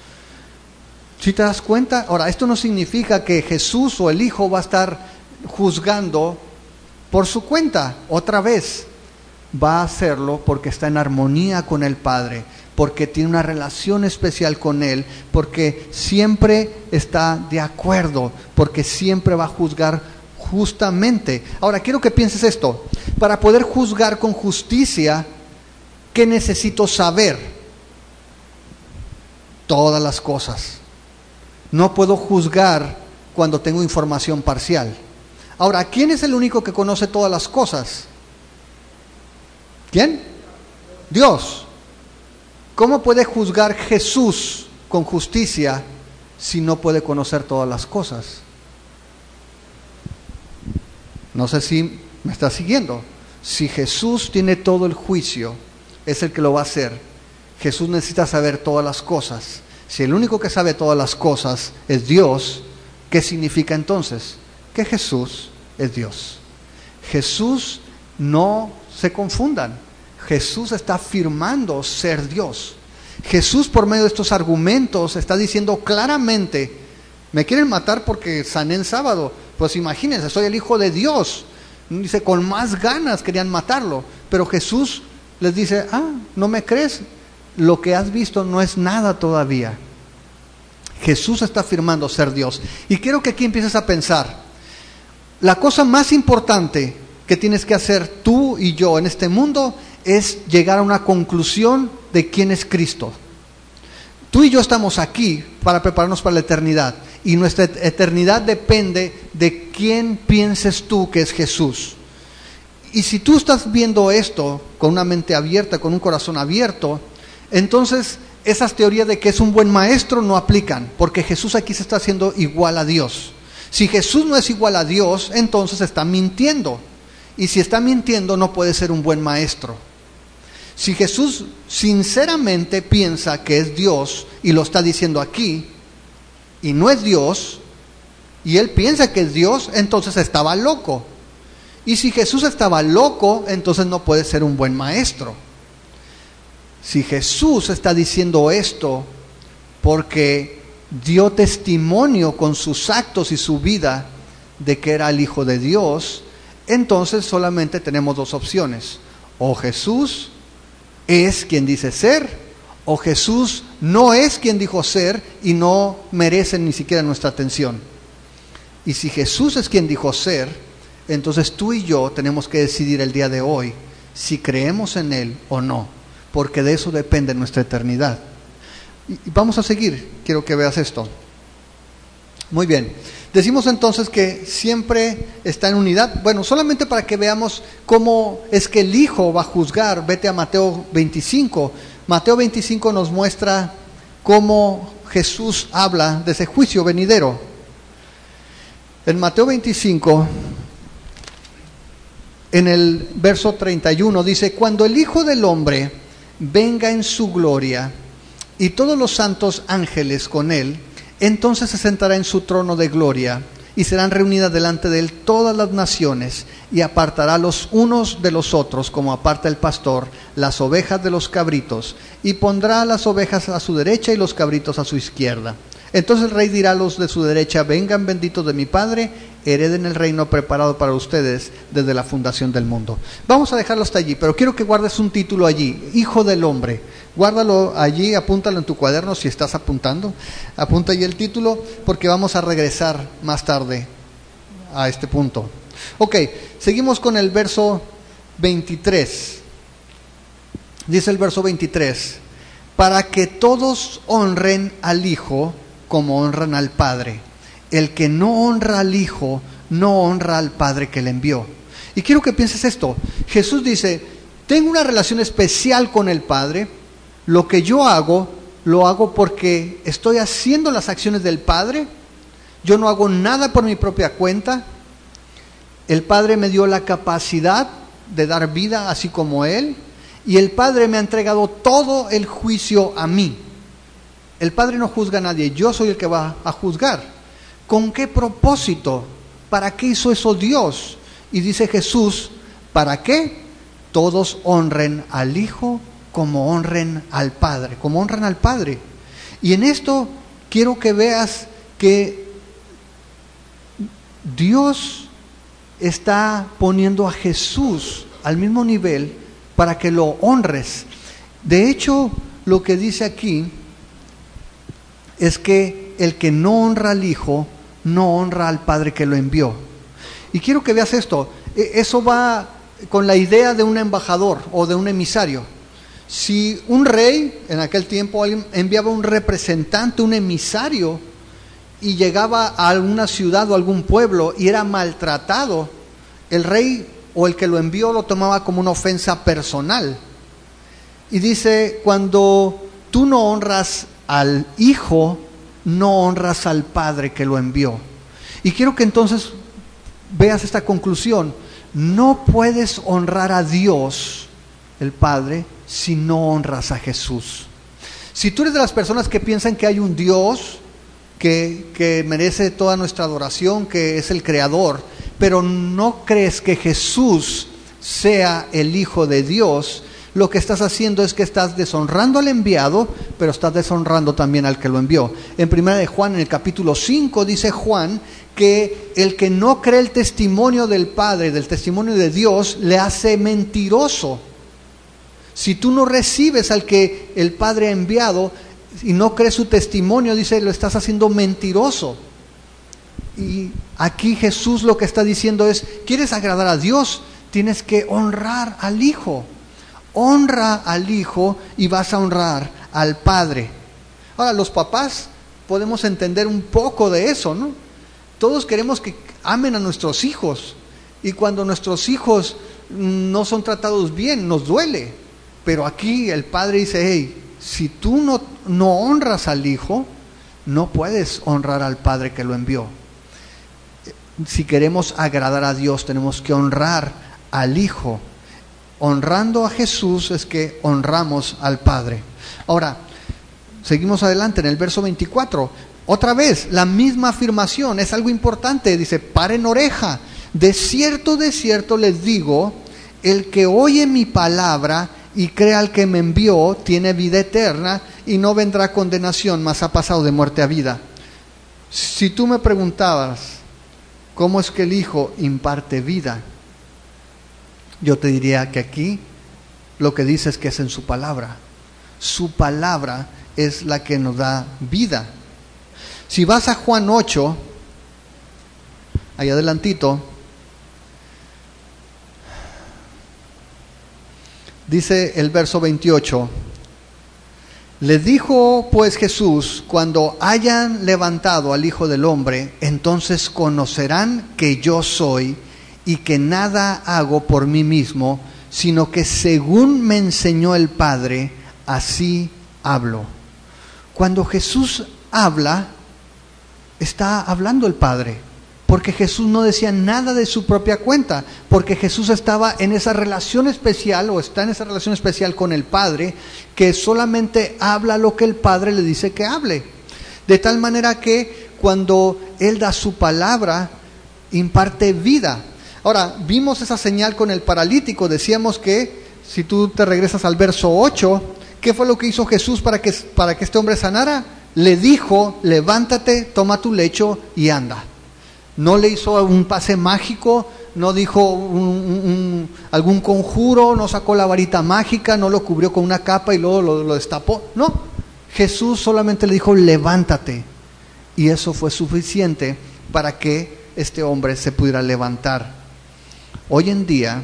¿Sí te das cuenta? Ahora, esto no significa que Jesús o el Hijo va a estar juzgando por su cuenta. Otra vez, va a hacerlo porque está en armonía con el Padre, porque tiene una relación especial con Él, porque siempre está de acuerdo, porque siempre va a juzgar justamente. Ahora, quiero que pienses esto. Para poder juzgar con justicia, ¿qué necesito saber? Todas las cosas. No puedo juzgar cuando tengo información parcial. Ahora, ¿quién es el único que conoce todas las cosas? ¿Quién? Dios. ¿Cómo puede juzgar Jesús con justicia si no puede conocer todas las cosas? No sé si me está siguiendo. Si Jesús tiene todo el juicio, es el que lo va a hacer. Jesús necesita saber todas las cosas. Si el único que sabe todas las cosas es Dios, ¿qué significa entonces? Que Jesús es Dios. Jesús, no se confundan, Jesús está afirmando ser Dios. Jesús, por medio de estos argumentos, está diciendo claramente: me quieren matar porque sané en sábado. Pues imagínense, soy el Hijo de Dios. Dice, con más ganas querían matarlo. Pero Jesús les dice: ¿no me crees? Lo que has visto no es nada todavía. Jesús está afirmando ser Dios. Y quiero que aquí empieces a pensar, la cosa más importante que tienes que hacer tú y yo en este mundo es llegar a una conclusión de quién es Cristo. Tú y yo estamos aquí para prepararnos para la eternidad, y nuestra eternidad depende de quién pienses tú que es Jesús. Y si tú estás viendo esto con una mente abierta, con un corazón abierto, entonces esas teorías de que es un buen maestro no aplican, porque Jesús aquí se está haciendo igual a Dios. Si Jesús no es igual a Dios, entonces está mintiendo. Y si está mintiendo, no puede ser un buen maestro. Si Jesús sinceramente piensa que es Dios y lo está diciendo aquí, y no es Dios, y él piensa que es Dios, entonces estaba loco. Y si Jesús estaba loco, entonces no puede ser un buen maestro. Si Jesús está diciendo esto porque dio testimonio con sus actos y su vida de que era el Hijo de Dios, entonces solamente tenemos dos opciones: o Jesús es quien dice ser, o Jesús no es quien dijo ser y no merece ni siquiera nuestra atención. Y si Jesús es quien dijo ser, entonces tú y yo tenemos que decidir el día de hoy si creemos en Él o no, porque de eso depende nuestra eternidad. Y vamos a seguir, quiero que veas esto. Muy bien, decimos entonces que siempre está en unidad. Bueno, solamente para que veamos cómo es que el Hijo va a juzgar, vete a Mateo 25. Mateo 25 nos muestra cómo Jesús habla de ese juicio venidero. En Mateo 25, en el verso 31, dice: cuando el Hijo del Hombre venga en su gloria y todos los santos ángeles con él, entonces se sentará en su trono de gloria y serán reunidas delante de él todas las naciones, y apartará los unos de los otros, como aparta el pastor las ovejas de los cabritos, y pondrá las ovejas a su derecha y los cabritos a su izquierda. Entonces el rey dirá a los de su derecha: vengan benditos de mi Padre, hereden el reino preparado para ustedes desde la fundación del mundo. Vamos a dejarlo hasta allí, pero quiero que guardes un título allí: Hijo del Hombre. Guárdalo allí, apúntalo en tu cuaderno si estás apuntando. Apunta allí el título, porque vamos a regresar más tarde a este punto. Ok, seguimos con el verso 23. Dice el verso 23: para que todos honren al Hijo como honran al Padre. El que no honra al Hijo, no honra al Padre que le envió. Y quiero que pienses esto. Jesús dice: tengo una relación especial con el Padre. Lo que yo hago, lo hago porque estoy haciendo las acciones del Padre. Yo no hago nada por mi propia cuenta. El Padre me dio la capacidad de dar vida así como Él. Y el Padre me ha entregado todo el juicio a mí. El Padre no juzga a nadie, yo soy el que va a juzgar. ¿Con qué propósito? ¿Para qué hizo eso Dios? Y dice Jesús: ¿para qué? Todos honren al Hijo como honren al Padre, como honran al Padre. Y en esto quiero que veas que Dios está poniendo a Jesús al mismo nivel para que lo honres. De hecho, lo que dice aquí es que el que no honra al Hijo, no honra al Padre que lo envió. Y quiero que veas esto. Eso va con la idea de un embajador o de un emisario. Si un rey, en aquel tiempo, enviaba un representante, un emisario, y llegaba a alguna ciudad o algún pueblo y era maltratado, el rey o el que lo envió lo tomaba como una ofensa personal. Y dice: cuando tú no honras al Hijo, no honras al Padre que lo envió. Y quiero que entonces veas esta conclusión: no puedes honrar a Dios, el Padre, si no honras a Jesús. Si tú eres de las personas que piensan que hay un Dios que merece toda nuestra adoración, que es el Creador, pero no crees que Jesús sea el Hijo de Dios, lo que estás haciendo es que estás deshonrando al enviado, pero estás deshonrando también al que lo envió. En 1 de Juan, en el capítulo 5, dice Juan que el que no cree el testimonio del Padre, del testimonio de Dios, le hace mentiroso. Si tú no recibes al que el Padre ha enviado y no crees su testimonio, dice, lo estás haciendo mentiroso. Y aquí Jesús lo que está diciendo es: ¿quieres agradar a Dios? Tienes que honrar al Hijo. Honra al Hijo y vas a honrar al Padre. Ahora, los papás podemos entender un poco de eso, ¿no? Todos queremos que amen a nuestros hijos, y cuando nuestros hijos no son tratados bien, nos duele. Pero aquí el Padre dice: hey, si tú no honras al Hijo, no puedes honrar al Padre que lo envió. Si queremos agradar a Dios, tenemos que honrar al Hijo. Honrando a Jesús es que honramos al Padre. Ahora, seguimos adelante en el verso 24. Otra vez, la misma afirmación, es algo importante. Dice, paren oreja. De cierto les digo, el que oye mi palabra y cree al que me envió, tiene vida eterna y no vendrá condenación, mas ha pasado de muerte a vida. Si tú me preguntabas, ¿cómo es que el Hijo imparte vida? Yo te diría que aquí lo que dice es que es en su palabra. Su palabra es la que nos da vida. Si vas a Juan 8, ahí adelantito, dice el verso 28, le dijo pues Jesús, cuando hayan levantado al Hijo del Hombre, entonces conocerán que yo soy y que nada hago por mí mismo, sino que según me enseñó el Padre, así hablo. Cuando Jesús habla, está hablando el Padre, porque Jesús no decía nada de su propia cuenta, porque Jesús estaba en esa relación especial, o está en esa relación especial con el Padre, que solamente habla lo que el Padre le dice que hable. De tal manera que cuando Él da su palabra, imparte vida. Ahora, vimos esa señal con el paralítico. Decíamos que, si tú te regresas al verso 8, ¿qué fue lo que hizo Jesús para que este hombre sanara? Le dijo, levántate, toma tu lecho y anda. No le hizo un pase mágico, no dijo algún conjuro, no sacó la varita mágica, no lo cubrió con una capa y luego lo destapó. No, Jesús solamente le dijo, levántate. Y eso fue suficiente para que este hombre se pudiera levantar. Hoy en día,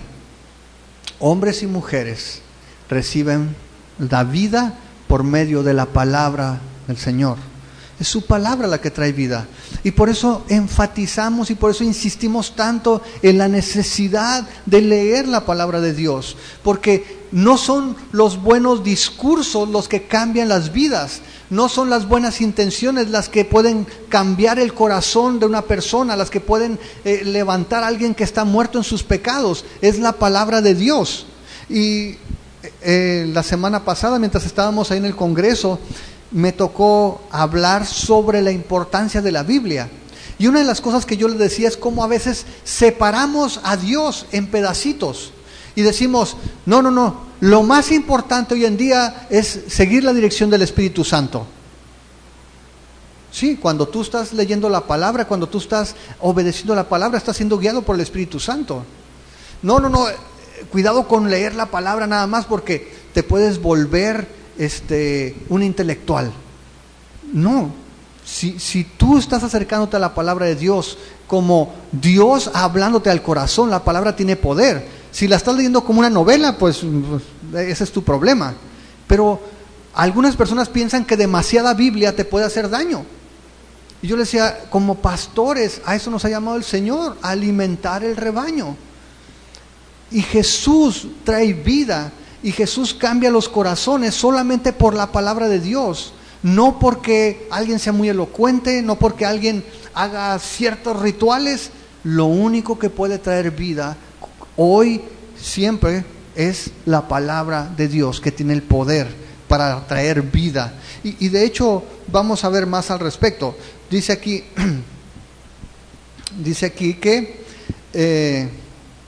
hombres y mujeres reciben la vida por medio de la palabra del Señor. Es su palabra la que trae vida. Y por eso enfatizamos y por eso insistimos tanto en la necesidad de leer la palabra de Dios. Porque no son los buenos discursos los que cambian las vidas. No son las buenas intenciones las que pueden cambiar el corazón de una persona, las que pueden levantar a alguien que está muerto en sus pecados. Es la palabra de Dios. Y la semana pasada, mientras estábamos ahí en el Congreso, me tocó hablar sobre la importancia de la Biblia. Y una de las cosas que yo les decía es cómo a veces separamos a Dios en pedacitos y decimos, no, lo más importante hoy en día es seguir la dirección del Espíritu Santo. Sí, cuando tú estás leyendo la palabra, cuando tú estás obedeciendo la palabra, estás siendo guiado por el Espíritu Santo. No, cuidado con leer la palabra nada más porque te puedes volver un intelectual. No, si tú estás acercándote a la palabra de Dios como Dios hablándote al corazón, la palabra tiene poder. Si la estás leyendo como una novela, pues ese es tu problema. Pero algunas personas piensan que demasiada Biblia te puede hacer daño. Y yo les decía, como pastores, a eso nos ha llamado el Señor, a alimentar el rebaño. Y Jesús trae vida. Y Jesús cambia los corazones solamente por la palabra de Dios, no porque alguien sea muy elocuente, no porque alguien haga ciertos rituales. Lo único que puede traer vida hoy, siempre, es la palabra de Dios, que tiene el poder para traer vida. Y de hecho, vamos a ver más al respecto. Dice aquí que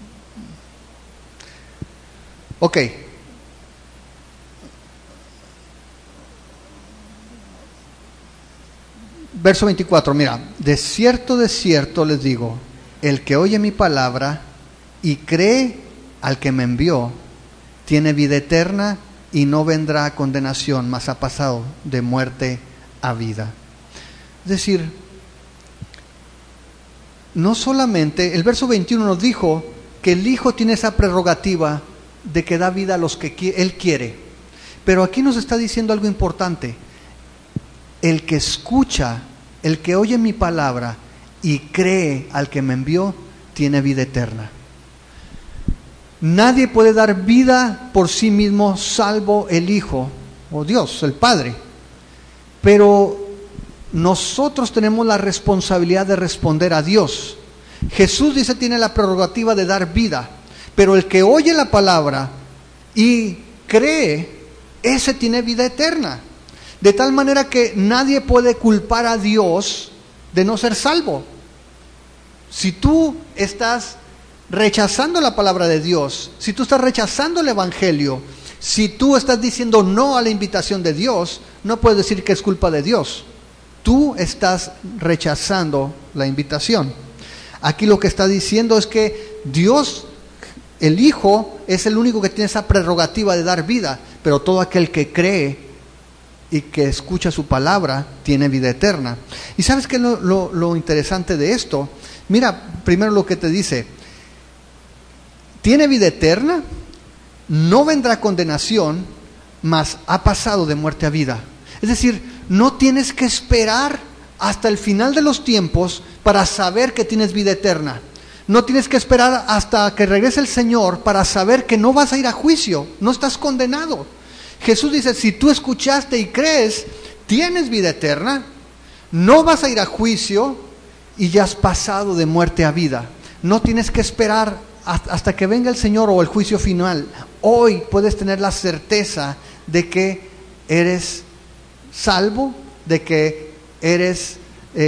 verso 24, mira, de cierto les digo, el que oye mi palabra y cree al que me envió, tiene vida eterna y no vendrá a condenación, mas ha pasado de muerte a vida. Es decir, no solamente, el verso 21 nos dijo que el Hijo tiene esa prerrogativa de que da vida a los que Él quiere, pero aquí nos está diciendo algo importante. El que escucha, el que oye mi palabra y cree al que me envió, tiene vida eterna. Nadie puede dar vida por sí mismo salvo el Hijo o Dios, el Padre. Pero nosotros tenemos la responsabilidad de responder a Dios. Jesús dice tiene la prerrogativa de dar vida, Pero el que oye la palabra y cree, ese tiene vida eterna. De tal manera que nadie puede culpar a Dios de no ser salvo. Si tú estás rechazando la palabra de Dios, si tú estás rechazando el Evangelio, si tú estás diciendo no a la invitación de Dios, no puedes decir que es culpa de Dios. Tú estás rechazando la invitación. Aquí lo que está diciendo es que Dios, el Hijo, es el único que tiene esa prerrogativa de dar vida, pero todo aquel que cree y que escucha su palabra tiene vida eterna. ¿Y sabes qué es lo interesante de esto? Mira, primero lo que te dice: tiene vida eterna, no vendrá condenación, mas ha pasado de muerte a vida. Es decir, no tienes que esperar hasta el final de los tiempos para saber que tienes vida eterna. No tienes que esperar hasta que regrese el Señor para saber que no vas a ir a juicio, no estás condenado. Jesús dice, si tú escuchaste y crees, tienes vida eterna, no vas a ir a juicio y ya has pasado de muerte a vida. No tienes que esperar hasta que venga el Señor o el juicio final. Hoy puedes tener la certeza de que eres salvo, de que eres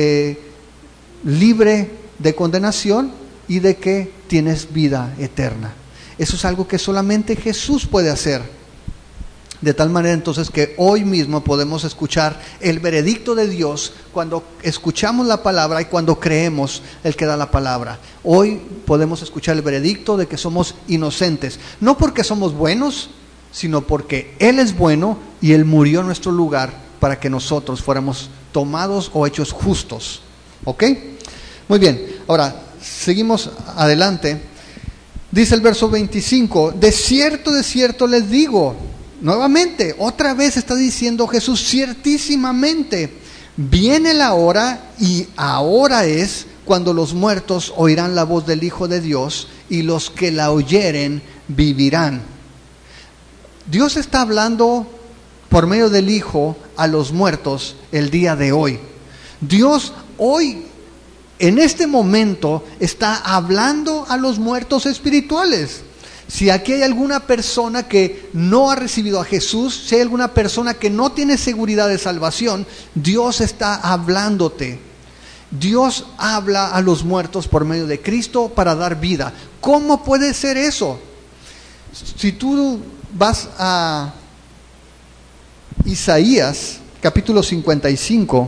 libre de condenación y de que tienes vida eterna. Eso es algo que solamente Jesús puede hacer. De tal manera entonces que hoy mismo podemos escuchar el veredicto de Dios cuando escuchamos la palabra y cuando creemos el que da la palabra. Hoy podemos escuchar el veredicto de que somos inocentes, no porque somos buenos, sino porque Él es bueno y Él murió en nuestro lugar para que nosotros fuéramos tomados o hechos justos. ¿Ok? Muy bien, ahora seguimos adelante. Dice el verso 25, de cierto les digo. Nuevamente, otra vez está diciendo Jesús, ciertísimamente, viene la hora y ahora es cuando los muertos oirán la voz del Hijo de Dios y los que la oyeren vivirán. Dios está hablando por medio del Hijo a los muertos el día de hoy. Dios hoy, en este momento, está hablando a los muertos espirituales. Si aquí hay alguna persona que no ha recibido a Jesús, si hay alguna persona que no tiene seguridad de salvación, Dios está hablándote. Dios habla a los muertos por medio de Cristo para dar vida. ¿Cómo puede ser eso? Si tú vas a Isaías, capítulo 55,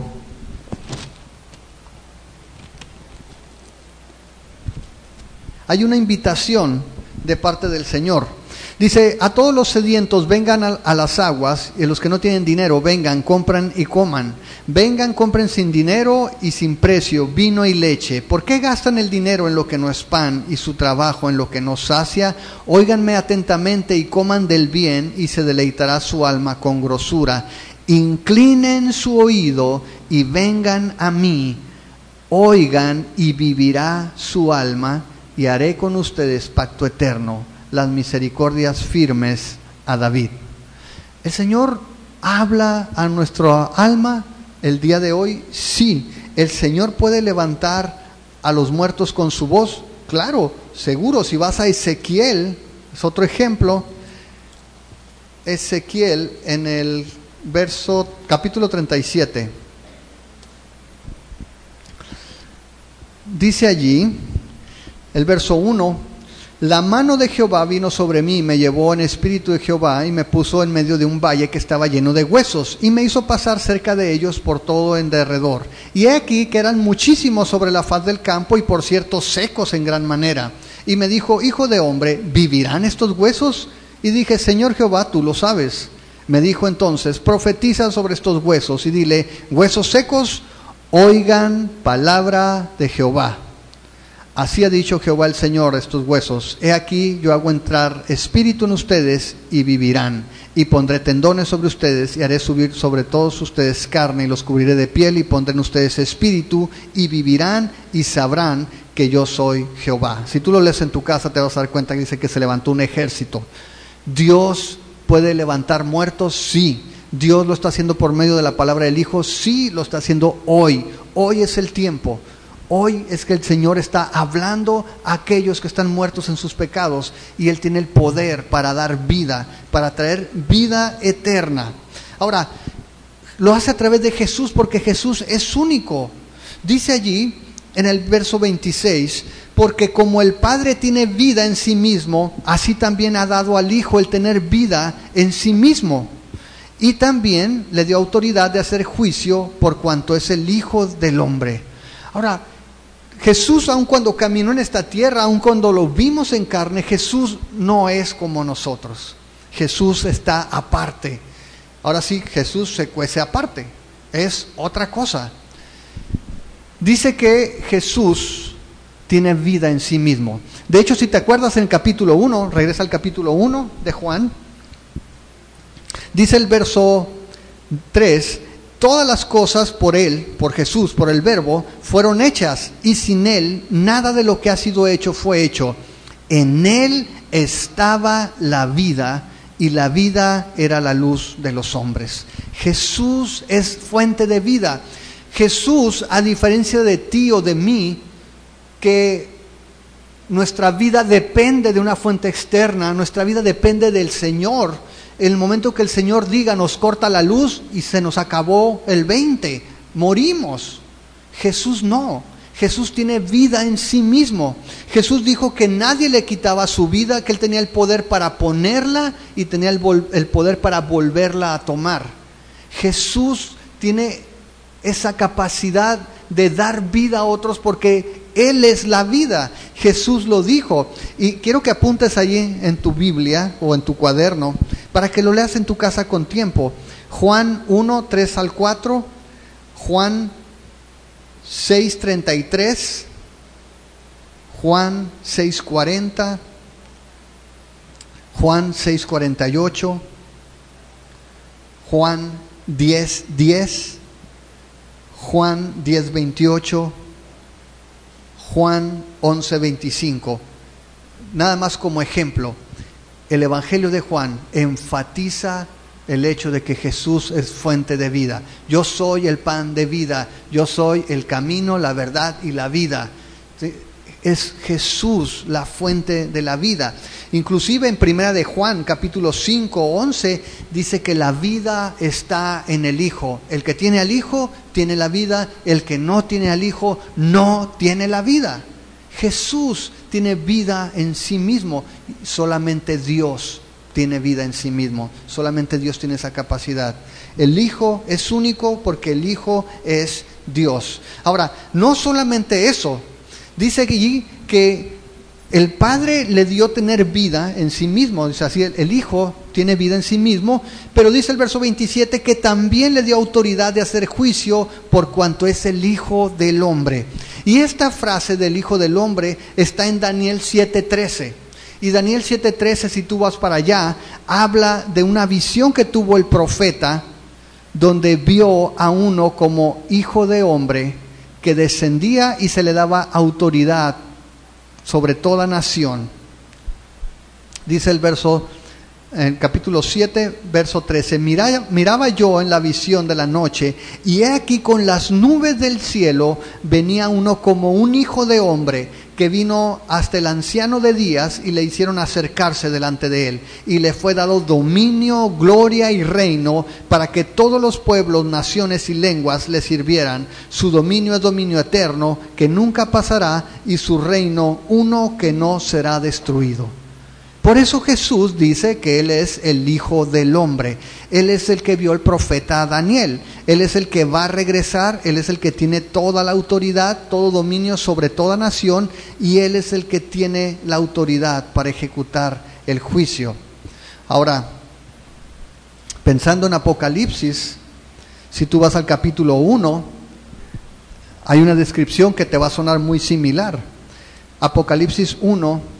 hay una invitación de parte del Señor. Dice, a todos los sedientos vengan a las aguas, y los que no tienen dinero vengan, compran y coman. Vengan, compren sin dinero y sin precio vino y leche. ¿Por qué gastan el dinero en lo que no es pan y su trabajo en lo que no sacia? Óiganme atentamente y coman del bien, y se deleitará su alma con grosura. Inclinen su oído y vengan a mí. Oigan y vivirá su alma, y haré con ustedes pacto eterno, las misericordias firmes a David. ¿El Señor habla a nuestra alma el día de hoy? Sí. ¿El Señor puede levantar a los muertos con su voz? Claro, seguro. Si vas a Ezequiel, es otro ejemplo. Ezequiel en el capítulo 37. Dice allí, el verso 1, la mano de Jehová vino sobre mí, me llevó en espíritu de Jehová y me puso en medio de un valle que estaba lleno de huesos y me hizo pasar cerca de ellos por todo en derredor. Y he aquí que eran muchísimos sobre la faz del campo y por cierto secos en gran manera. Y me dijo, hijo de hombre, ¿vivirán estos huesos? Y dije, Señor Jehová, tú lo sabes. Me dijo entonces, profetiza sobre estos huesos y dile, huesos secos, oigan palabra de Jehová. Así ha dicho Jehová el Señor a estos huesos, he aquí yo hago entrar espíritu en ustedes y vivirán, y pondré tendones sobre ustedes y haré subir sobre todos ustedes carne y los cubriré de piel y pondré en ustedes espíritu y vivirán y sabrán que yo soy Jehová. Si tú lo lees en tu casa te vas a dar cuenta que dice que se levantó un ejército. ¿Dios puede levantar muertos? Sí. ¿Dios lo está haciendo por medio de la palabra del Hijo? Sí, lo está haciendo hoy. Hoy es el tiempo. Hoy es que el Señor está hablando a aquellos que están muertos en sus pecados y Él tiene el poder para dar vida, para traer vida eterna. Ahora, lo hace a través de Jesús porque Jesús es único. Dice allí en el verso 26, porque como el Padre tiene vida en sí mismo, así también ha dado al Hijo el tener vida en sí mismo. Y también le dio autoridad de hacer juicio por cuanto es el Hijo del Hombre. Ahora, Jesús, aun cuando caminó en esta tierra, aun cuando lo vimos en carne, Jesús no es como nosotros. Jesús está aparte. Ahora sí, Jesús se cuece aparte. Es otra cosa. Dice que Jesús tiene vida en sí mismo. De hecho, si te acuerdas en el capítulo 1, regresa al capítulo 1 de Juan, dice el verso 3, todas las cosas por Él, por Jesús, por el Verbo, fueron hechas, y sin Él nada de lo que ha sido hecho fue hecho. En Él estaba la vida, y la vida era la luz de los hombres. Jesús es fuente de vida. Jesús, a diferencia de ti o de mí, que nuestra vida depende de una fuente externa, nuestra vida depende del Señor. El momento que el Señor diga, nos corta la luz y se nos acabó el 20, morimos. Jesús no. Jesús tiene vida en sí mismo. Jesús dijo que nadie le quitaba su vida, que Él tenía el poder para ponerla y tenía el poder para volverla a tomar. Jesús tiene esa capacidad de dar vida a otros porque Él es la vida. Jesús lo dijo. Y quiero que apuntes allí en tu Biblia o en tu cuaderno para que lo leas en tu casa con tiempo. Juan 1, 3 al 4, Juan 6, 33, Juan 6, 40, Juan 6, 48, Juan 10, 10, Juan 10, 28, Juan 11, 25. Nada más como ejemplo, el Evangelio de Juan enfatiza el hecho de que Jesús es fuente de vida. Yo soy el pan de vida, yo soy el camino, la verdad y la vida. ¿Sí? Es Jesús la fuente de la vida. Inclusive en Primera de Juan, capítulo 5, 11, dice que la vida está en el Hijo. El que tiene al Hijo tiene la vida, el que no tiene al Hijo no tiene la vida. Jesús tiene vida en sí mismo, solamente Dios tiene vida en sí mismo, solamente Dios tiene esa capacidad. El Hijo es único porque el Hijo es Dios. Ahora, no solamente eso, dice allí que el Padre le dio tener vida en sí mismo, dice así, el Hijo tiene vida en sí mismo, pero dice el verso 27 que también le dio autoridad de hacer juicio por cuanto es el Hijo del Hombre. Y esta frase del Hijo del Hombre está en Daniel 7:13. Y Daniel 7:13, si tú vas para allá, habla de una visión que tuvo el profeta, donde vio a uno como hijo de hombre que descendía y se le daba autoridad sobre toda nación. Dice el verso, en capítulo 7, verso 13, miraba yo en la visión de la noche, y he aquí con las nubes del cielo venía uno como un hijo de hombre, que vino hasta el anciano de días y le hicieron acercarse delante de él, y le fue dado dominio, gloria y reino para que todos los pueblos, naciones y lenguas le sirvieran. Su dominio es dominio eterno que nunca pasará, y su reino uno que no será destruido. Por eso Jesús dice que Él es el Hijo del Hombre. Él es el que vio el profeta Daniel. Él es el que va a regresar. Él es el que tiene toda la autoridad, todo dominio sobre toda nación. Y Él es el que tiene la autoridad para ejecutar el juicio. Ahora, pensando en Apocalipsis, si tú vas al capítulo 1, hay una descripción que te va a sonar muy similar. Apocalipsis 1,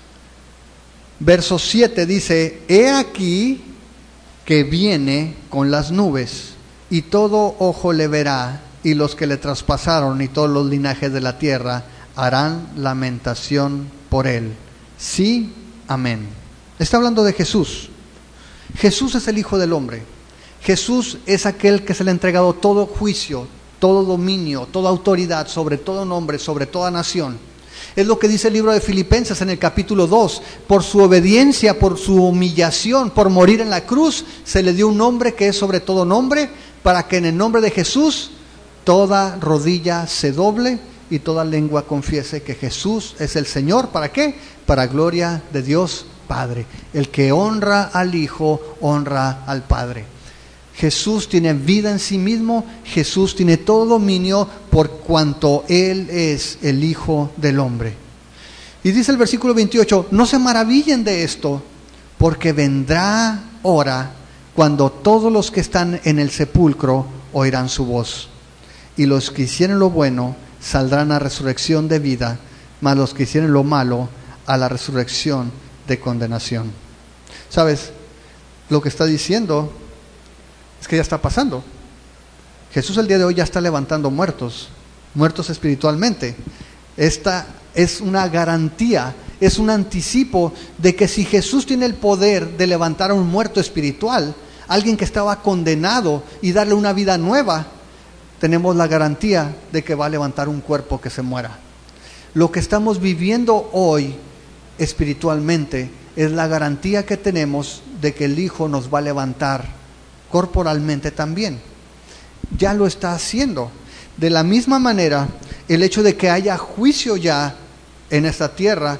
verso 7 dice: he aquí que viene con las nubes, y todo ojo le verá, y los que le traspasaron y todos los linajes de la tierra harán lamentación por él. Sí, amén. Está hablando de Jesús. Jesús es el Hijo del Hombre. Jesús es aquel que se le ha entregado todo juicio, todo dominio, toda autoridad sobre todo nombre, sobre toda nación. Es lo que dice el libro de Filipenses en el capítulo 2. Por su obediencia, por su humillación, por morir en la cruz, se le dio un nombre que es sobre todo nombre, para que en el nombre de Jesús toda rodilla se doble y toda lengua confiese que Jesús es el Señor. ¿Para qué? Para gloria de Dios Padre. El que honra al Hijo, honra al Padre. Jesús tiene vida en sí mismo, Jesús tiene todo dominio por cuanto Él es el Hijo del Hombre. Y dice el versículo 28, no se maravillen de esto, porque vendrá hora cuando todos los que están en el sepulcro oirán su voz. Y los que hicieron lo bueno saldrán a resurrección de vida, mas los que hicieron lo malo a la resurrección de condenación. ¿Sabes? Lo que está diciendo es que ya está pasando. Jesús el día de hoy ya está levantando muertos espiritualmente. Esta es una garantía, es un anticipo de que si Jesús tiene el poder de levantar a un muerto espiritual, alguien que estaba condenado, y darle una vida nueva, tenemos la garantía de que va a levantar un cuerpo que se muera. Lo que estamos viviendo hoy espiritualmente es la garantía que tenemos de que el Hijo nos va a levantar corporalmente también. Ya lo está haciendo. De la misma manera, el hecho de que haya juicio ya en esta tierra,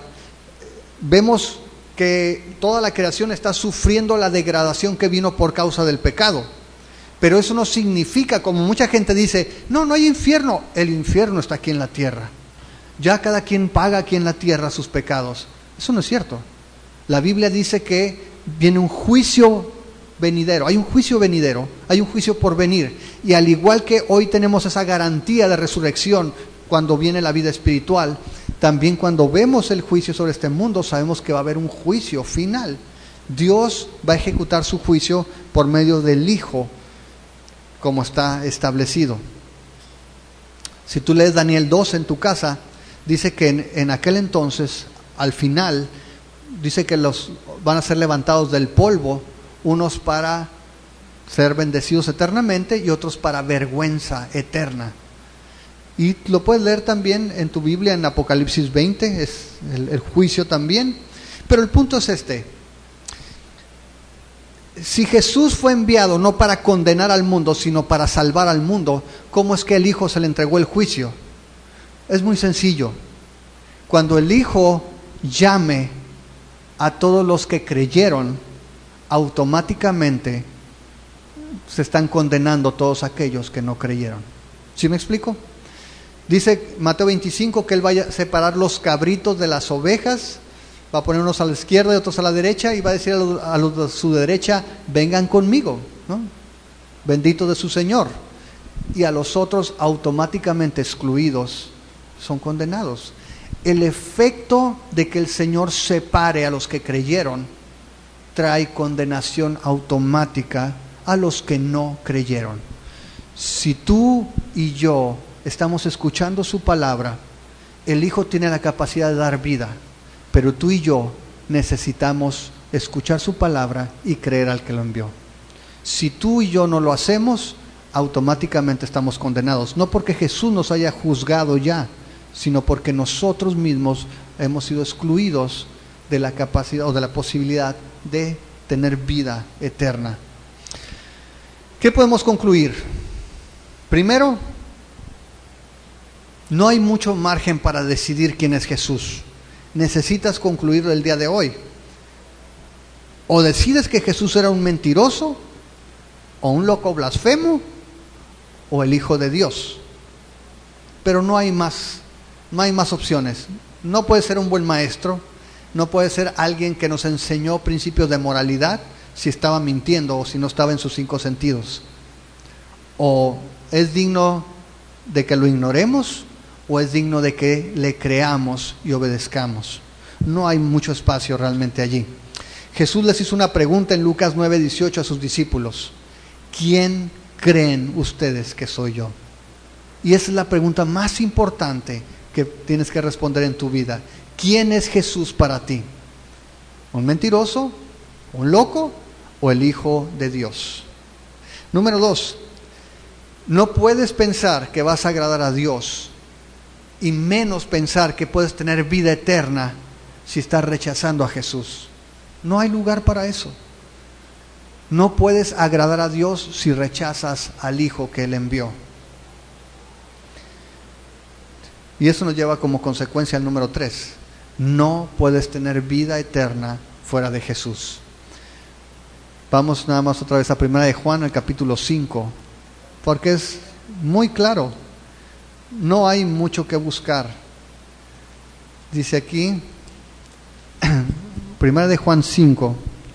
vemos que toda la creación está sufriendo la degradación que vino por causa del pecado. Pero eso no significa, como mucha gente dice, no hay infierno. El infierno está aquí en la tierra. Ya cada quien paga aquí en la tierra sus pecados. Eso no es cierto. La Biblia dice que viene un juicio venidero, hay un juicio venidero, hay un juicio por venir. Y al igual que hoy tenemos esa garantía de resurrección cuando viene la vida espiritual, también cuando vemos el juicio sobre este mundo, sabemos que va a haber un juicio final. Dios va a ejecutar su juicio por medio del Hijo, como está establecido. Si tú lees Daniel 2 en tu casa, dice que en aquel entonces, al final, dice que los van a ser levantados del polvo, unos para ser bendecidos eternamente y otros para vergüenza eterna. Y lo puedes leer también en tu Biblia en Apocalipsis 20, es el juicio también. Pero el punto es este: si Jesús fue enviado no para condenar al mundo, sino para salvar al mundo, ¿cómo es que el Hijo se le entregó el juicio? Es muy sencillo. Cuando el Hijo llame a todos los que creyeron, automáticamente se están condenando todos aquellos que no creyeron. ¿Sí me explico? Dice Mateo 25 que Él vaya a separar los cabritos de las ovejas, va a poner unos a la izquierda y otros a la derecha, y va a decir a los de su derecha, vengan conmigo, ¿no? Bendito de su Señor. Y a los otros, automáticamente excluidos, son condenados. El efecto de que el Señor separe a los que creyeron trae condenación automática a los que no creyeron. Si tú y yo estamos escuchando su palabra, el Hijo tiene la capacidad de dar vida, pero tú y yo necesitamos escuchar su palabra y creer al que lo envió. Si tú y yo no lo hacemos, automáticamente estamos condenados, no porque Jesús nos haya juzgado ya, sino porque nosotros mismos hemos sido excluidos de la capacidad o de la posibilidad de tener vida eterna. ¿Qué podemos concluir? Primero, no hay mucho margen para decidir quién es Jesús. Necesitas concluirlo el día de hoy. O decides que Jesús era un mentiroso, o un loco blasfemo, o el Hijo de Dios. Pero no hay más opciones. No puede ser un buen maestro, no puede ser alguien que nos enseñó principios de moralidad si estaba mintiendo o si no estaba en sus 5 sentidos. O es digno de que lo ignoremos, o es digno de que le creamos y obedezcamos. No hay mucho espacio realmente allí. Jesús les hizo una pregunta en Lucas 9:18 a sus discípulos: ¿quién creen ustedes que soy yo? Y esa es la pregunta más importante que tienes que responder en tu vida. ¿Quién es Jesús para ti? ¿Un mentiroso? ¿Un loco? ¿O el Hijo de Dios? Número 2, No puedes pensar que vas a agradar a Dios y menos pensar que puedes tener vida eterna si estás rechazando a Jesús. No hay lugar para eso. No puedes agradar a Dios si rechazas al Hijo que Él envió. Y eso nos lleva como consecuencia al número 3. No puedes tener vida eterna fuera de Jesús. Vamos nada más otra vez a 1 de Juan, el capítulo 5, porque es muy claro. No hay mucho que buscar. Dice aquí, 1 de Juan 5.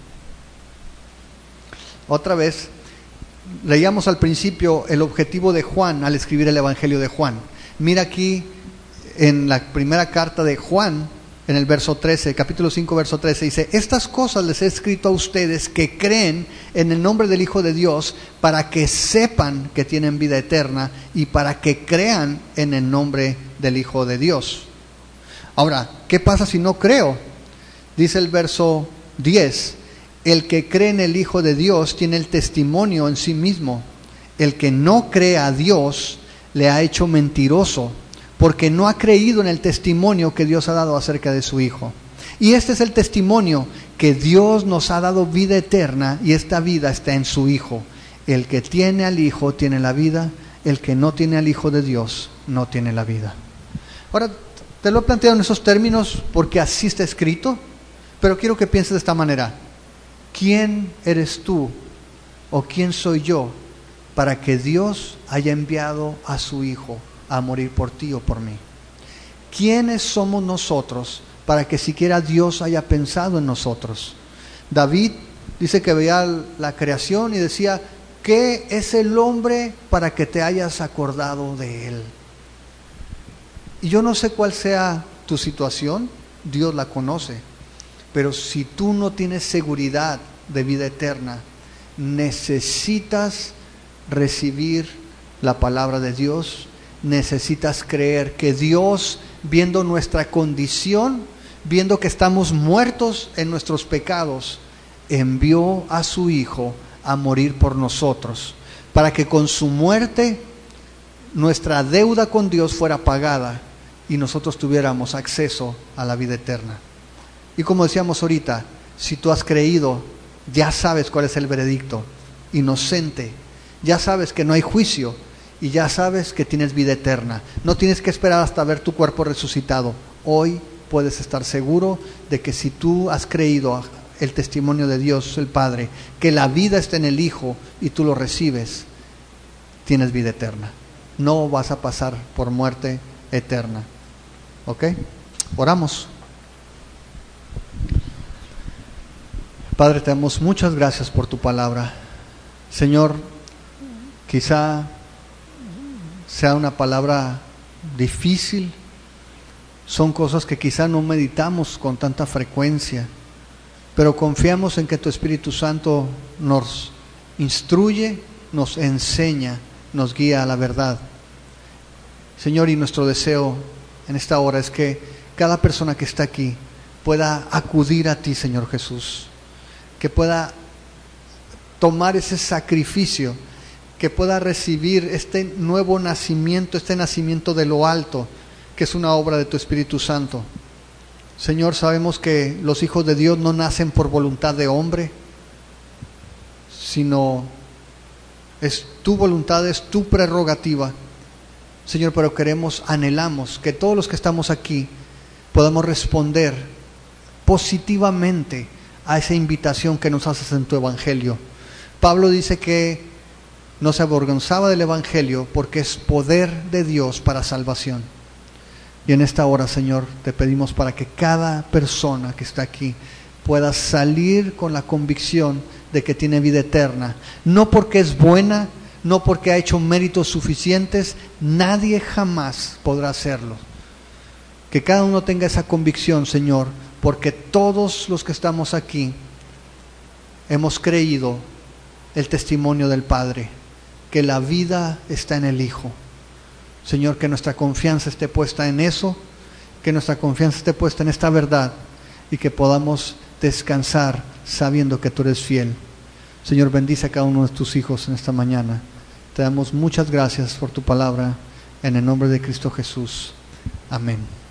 Otra vez, leíamos al principio el objetivo de Juan al escribir el Evangelio de Juan. Mira aquí en la primera carta de Juan, en el verso 13, capítulo 5, verso 13, dice: estas cosas les he escrito a ustedes que creen en el nombre del Hijo de Dios, para que sepan que tienen vida eterna y para que crean en el nombre del Hijo de Dios. Ahora, ¿qué pasa si no creo? Dice el verso 10: el que cree en el Hijo de Dios tiene el testimonio en sí mismo. El que no cree a Dios le ha hecho mentiroso, porque no ha creído en el testimonio que Dios ha dado acerca de su Hijo. Y este es el testimonio, que Dios nos ha dado vida eterna, y esta vida está en su Hijo. El que tiene al Hijo tiene la vida, el que no tiene al Hijo de Dios no tiene la vida. Ahora, te lo he planteado en esos términos porque así está escrito, pero quiero que pienses de esta manera: ¿quién eres tú o quién soy yo para que Dios haya enviado a su Hijo a morir por ti o por mí? ¿Quiénes somos nosotros para que siquiera Dios haya pensado en nosotros? David dice que veía la creación y decía: ¿qué es el hombre para que te hayas acordado de él? Y yo no sé cuál sea tu situación, Dios la conoce, pero si tú no tienes seguridad de vida eterna, necesitas recibir la palabra de Dios. Necesitas creer que Dios, viendo nuestra condición, viendo que estamos muertos en nuestros pecados, envió a su Hijo a morir por nosotros, para que con su muerte nuestra deuda con Dios fuera pagada y nosotros tuviéramos acceso a la vida eterna. Y como decíamos ahorita, si tú has creído, ya sabes cuál es el veredicto: inocente. Ya sabes que no hay juicio y ya sabes que tienes vida eterna. No tienes que esperar hasta ver tu cuerpo resucitado. Hoy puedes estar seguro de que si tú has creído el testimonio de Dios el Padre, que la vida está en el Hijo y tú lo recibes, tienes vida eterna. No vas a pasar por muerte eterna. ¿Ok? Oramos. Padre, te damos muchas gracias por tu palabra. Señor, quizá sea una palabra difícil, son cosas que quizá no meditamos con tanta frecuencia, pero confiamos en que tu Espíritu Santo nos instruye, nos enseña, nos guía a la verdad. Señor, y nuestro deseo en esta hora es que cada persona que está aquí pueda acudir a ti, Señor Jesús, que pueda tomar ese sacrificio, que pueda recibir este nuevo nacimiento, este nacimiento de lo alto, que es una obra de tu Espíritu Santo. Señor, sabemos que los hijos de Dios no nacen por voluntad de hombre, sino es tu voluntad, es tu prerrogativa. Señor, pero anhelamos que todos los que estamos aquí podamos responder positivamente a esa invitación que nos haces en tu Evangelio. Pablo dice que no se avergonzaba del Evangelio porque es poder de Dios para salvación. Y en esta hora, Señor, te pedimos para que cada persona que está aquí pueda salir con la convicción de que tiene vida eterna. No porque es buena, no porque ha hecho méritos suficientes, nadie jamás podrá hacerlo. Que cada uno tenga esa convicción, Señor, porque todos los que estamos aquí hemos creído el testimonio del Padre, que la vida está en el Hijo. Señor, que nuestra confianza esté puesta en eso, que nuestra confianza esté puesta en esta verdad y que podamos descansar sabiendo que tú eres fiel. Señor, bendice a cada uno de tus hijos en esta mañana Te damos muchas gracias por tu palabra. En el nombre de Cristo Jesús. Amén.